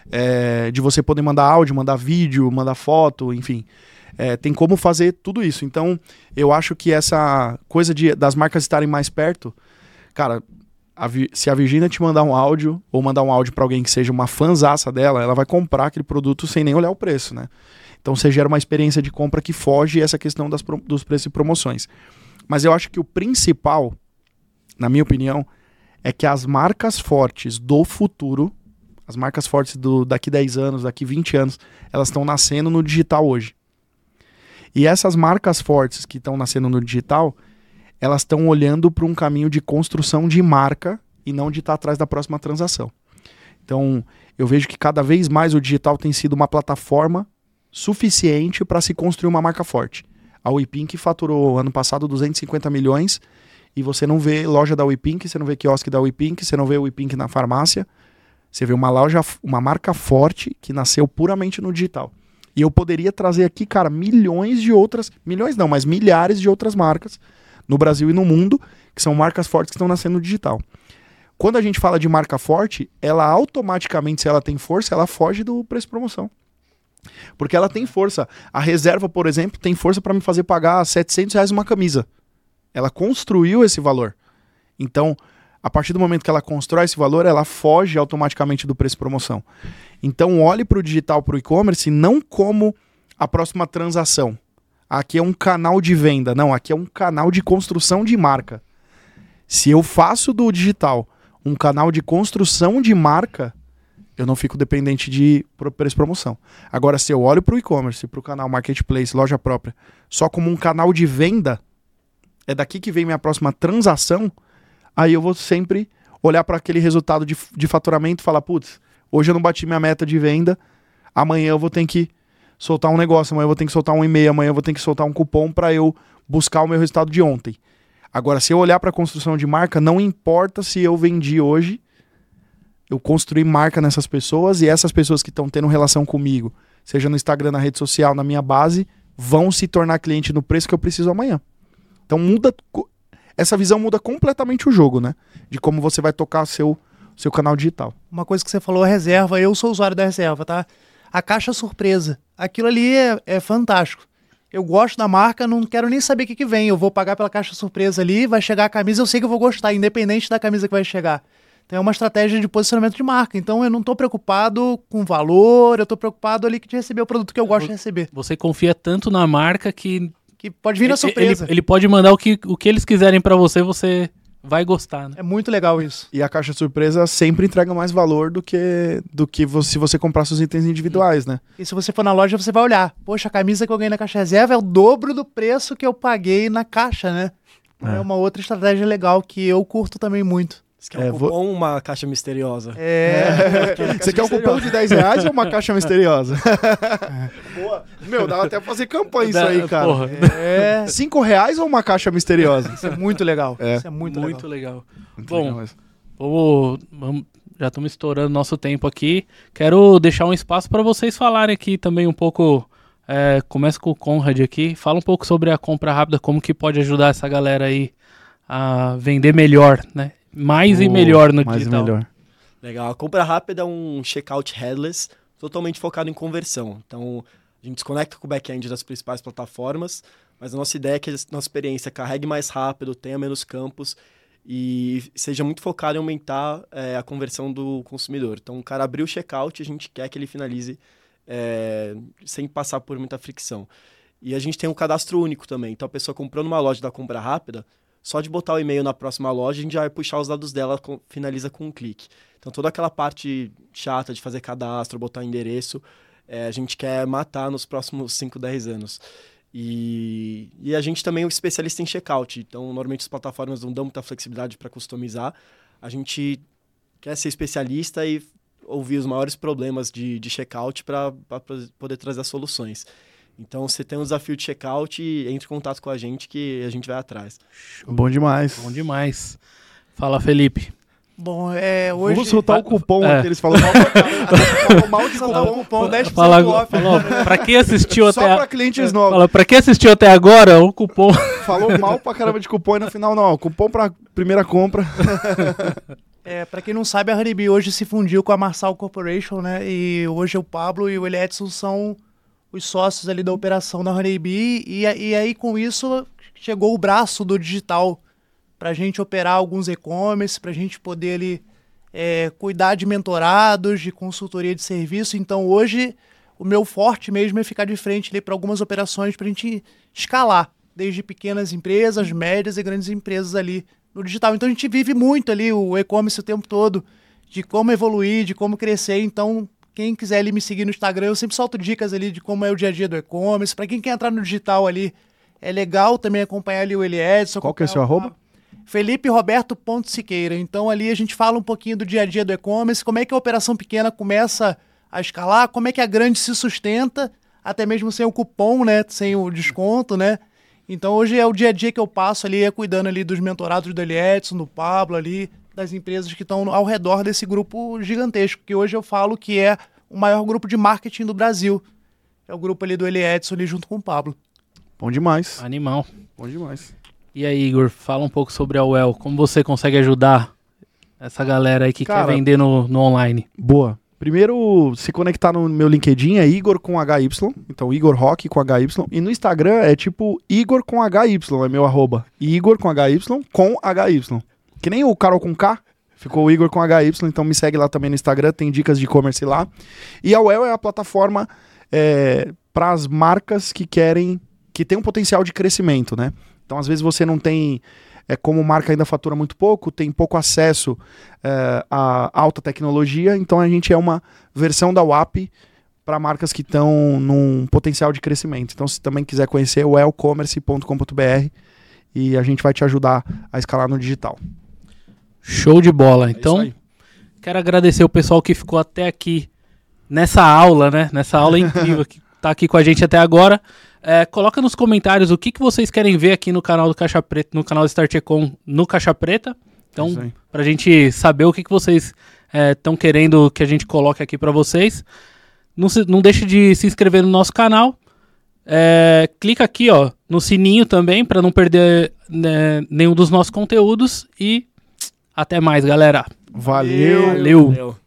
A: É, de você poder mandar áudio, mandar vídeo, mandar foto, enfim... É, tem como fazer tudo isso. Então, eu acho que essa coisa de, das marcas estarem mais perto... Cara... a Vi- se a Virgínia te mandar um áudio, ou mandar um áudio para alguém que seja uma fanzaça dela, ela vai comprar aquele produto sem nem olhar o preço, né? Então você gera uma experiência de compra que foge essa questão das pro- dos preços e promoções. Mas eu acho que o principal, na minha opinião, é que as marcas fortes do futuro, as marcas fortes do, daqui dez anos, daqui vinte anos, elas estão nascendo no digital hoje. E essas marcas fortes que estão nascendo no digital, elas estão olhando para um caminho de construção de marca e não de estar atrás da próxima transação. Então, eu vejo que cada vez mais o digital tem sido uma plataforma suficiente para se construir uma marca forte. A WePink faturou ano passado duzentos e cinquenta milhões e você não vê loja da WePink, você não vê quiosque da WePink, você não vê WePink na farmácia, você vê uma loja, uma marca forte que nasceu puramente no digital. E eu poderia trazer aqui, cara, milhões de outras, milhões não, mas milhares de outras marcas no Brasil e no mundo, que são marcas fortes que estão nascendo no digital. Quando a gente fala de marca forte, ela automaticamente, se ela tem força, ela foge do preço de promoção. Porque ela tem força. A Reserva, por exemplo, tem força para me fazer pagar setecentos reais uma camisa. Ela construiu esse valor. Então, a partir do momento que ela constrói esse valor, ela foge automaticamente do preço de promoção. Então, olhe para o digital, para o e-commerce, não como a próxima transação. Aqui é um canal de venda. Não, aqui é um canal de construção de marca. Se eu faço do digital um canal de construção de marca, eu não fico dependente de preço de promoção. Agora, se eu olho para o e-commerce, para o canal marketplace, loja própria, só como um canal de venda, é daqui que vem minha próxima transação, aí eu vou sempre olhar para aquele resultado de, de faturamento e falar, putz, hoje eu não bati minha meta de venda, amanhã eu vou ter que soltar um negócio, amanhã eu vou ter que soltar um e-mail, amanhã eu vou ter que soltar um cupom para eu buscar o meu resultado de ontem. Agora, se eu olhar para a construção de marca, não importa se eu vendi hoje, eu construí marca nessas pessoas e essas pessoas que estão tendo relação comigo, seja no Instagram, na rede social, na minha base, vão se tornar cliente no preço que eu preciso amanhã. Então muda, essa visão muda completamente o jogo, né? De como você vai tocar seu, seu canal digital.
C: Uma coisa que você falou, Reserva, eu sou usuário da Reserva, tá? A caixa surpresa, aquilo ali é, é fantástico. Eu gosto da marca, não quero nem saber o que, que vem. Eu vou pagar pela caixa surpresa ali, vai chegar a camisa, eu sei que eu vou gostar, independente da camisa que vai chegar. Então é uma estratégia de posicionamento de marca. Então eu não estou preocupado com valor, eu estou preocupado ali de receber o produto que eu gosto de receber.
B: Você confia tanto na marca que...
C: Que pode vir na surpresa.
B: Ele, ele pode mandar o que, o que eles quiserem para você, você vai gostar, né?
C: É muito legal isso.
A: E a caixa surpresa sempre entrega mais valor do que, do que você, se você comprar seus itens individuais, né?
C: E se você for na loja, você vai olhar. Poxa, a camisa que eu ganhei na caixa reserva é o dobro do preço que eu paguei na caixa, né? É, é uma outra estratégia legal que eu curto também muito.
D: Você quer um
A: É,
D: cupom
A: vou-
D: ou uma caixa misteriosa?
C: É.
A: Você quer um cupom de dez reais ou uma caixa misteriosa? Boa. Meu, dá até pra fazer campanha isso aí, cara.
B: Porra,
C: É.
A: Cinco reais ou uma caixa misteriosa?
C: Isso é muito legal.
A: É.
C: Isso é muito,
B: muito
C: legal.
B: legal.
A: Muito
B: Bom,
A: legal mesmo.
B: Vamos, vamos- já estamos estourando nosso tempo aqui. Quero deixar um espaço para vocês falarem aqui também um pouco. É, começa com o Conrad aqui. Fala um pouco sobre a compra rápida, como que pode ajudar essa galera aí a vender melhor, né? Mais e
A: Oh,
B: melhor no
A: mais e
B: digital.
A: melhor.
D: Legal. A compra rápida é um checkout headless totalmente focado em conversão. Então, a gente se conecta com o back-end das principais plataformas, mas a nossa ideia é que a nossa experiência carregue mais rápido, tenha menos campos e seja muito focado em aumentar é, a conversão do consumidor. Então, o cara abriu o checkout, a gente quer que ele finalize é, sem passar por muita fricção. E a gente tem um cadastro único também. Então, a pessoa comprou numa loja da compra rápida, só de botar o e-mail na próxima loja, a gente já vai puxar os dados dela, com, finaliza com um clique. Então, toda aquela parte chata de fazer cadastro, botar endereço, é, a gente quer matar nos próximos cinco, dez anos. E, e a gente também é um especialista em checkout. Então, normalmente as plataformas não dão muita flexibilidade para customizar. A gente quer ser especialista e ouvir os maiores problemas de, de checkout para poder trazer as soluções. Então, se tem um desafio de checkout, entre em contato com a gente que a gente vai atrás.
A: Bom demais.
B: Bom demais. Fala, Felipe.
C: Bom, é, hoje...
A: Vamos soltar o cupom
B: É.
A: que eles falam mal, falam mal de
C: soltar o
A: cupom.
C: cupom dez por cento
B: Fala,
C: off.
B: falou, pra quem assistiu
A: Só
B: até
A: pra
B: a...
A: clientes novos.
B: Fala, pra quem assistiu até agora, o cupom...
A: Falou mal pra caramba de cupom e no final não. Cupom pra primeira compra.
C: É, pra quem não sabe, a Honeybee hoje se fundiu com a Marsal Corporation, né? E hoje o Pablo e o Eli Edson são os sócios ali da operação da Honeybee. E, e aí, com isso, chegou o braço do digital para a gente operar alguns e-commerce, para a gente poder ali, é, cuidar de mentorados, de consultoria de serviço. Então, hoje, o meu forte mesmo é ficar de frente para algumas operações para a gente escalar, desde pequenas empresas, médias e grandes empresas ali no digital. Então, a gente vive muito ali o e-commerce o tempo todo, de como evoluir, de como crescer. Então, quem quiser ali me seguir no Instagram, eu sempre solto dicas ali de como é o dia a dia do e-commerce. Para quem quer entrar no digital ali, é legal também acompanhar ali o Eli Edson.
A: Qual que é o seu arroba?
C: Felipe Roberto ponto Siqueira. Então ali a gente fala um pouquinho do dia a dia do e-commerce, como é que a operação pequena começa a escalar, como é que a grande se sustenta, até mesmo sem o cupom, né, sem o desconto, né? Então hoje é o dia a dia que eu passo ali, é cuidando ali dos mentorados do Eli Edson, do Pablo ali, das empresas que estão ao redor desse grupo gigantesco, que hoje eu falo que é o maior grupo de marketing do Brasil. É o grupo ali do Eli Edson ali junto com o Pablo.
A: Bom demais.
B: Animal.
A: Bom demais.
B: E aí, Igor, fala um pouco sobre a Well. Como você consegue ajudar essa galera aí que
A: Cara,
B: quer vender no, no online?
A: Boa. Primeiro, se conectar no meu LinkedIn é Igor com H Y. Então, Igor Rock com H Y. E no Instagram é tipo Igor com H Y, é meu arroba. Igor com H Y com H Y. Que nem o Carol com K, ficou o Igor com H Y. Então, me segue lá também no Instagram, tem dicas de e-commerce lá. E a Well é a plataforma é, para as marcas que querem, que tem um potencial de crescimento, né? Então, às vezes você não tem, é, como marca ainda fatura muito pouco, tem pouco acesso é, a alta tecnologia, então a gente é uma versão da W A P para marcas que estão num potencial de crescimento. Então, se também quiser conhecer, well commerce ponto com ponto b r e a gente vai te ajudar a escalar no digital.
B: Show de bola.
A: É
B: Então, quero agradecer o pessoal que ficou até aqui nessa aula, né? Nessa aula incrível que tá aqui com a gente até agora. É, coloca nos comentários o que, que vocês querem ver aqui no canal do Caixa Preta, no canal do Start Econ no Caixa Preta. Então, pra gente saber o que, que vocês estão é, querendo que a gente coloque aqui pra vocês. Não, se, não deixe de se inscrever no nosso canal. É, clica aqui, ó, no sininho também pra não perder, né, nenhum dos nossos conteúdos. E até mais, galera.
A: Valeu.
B: Valeu.
D: Valeu.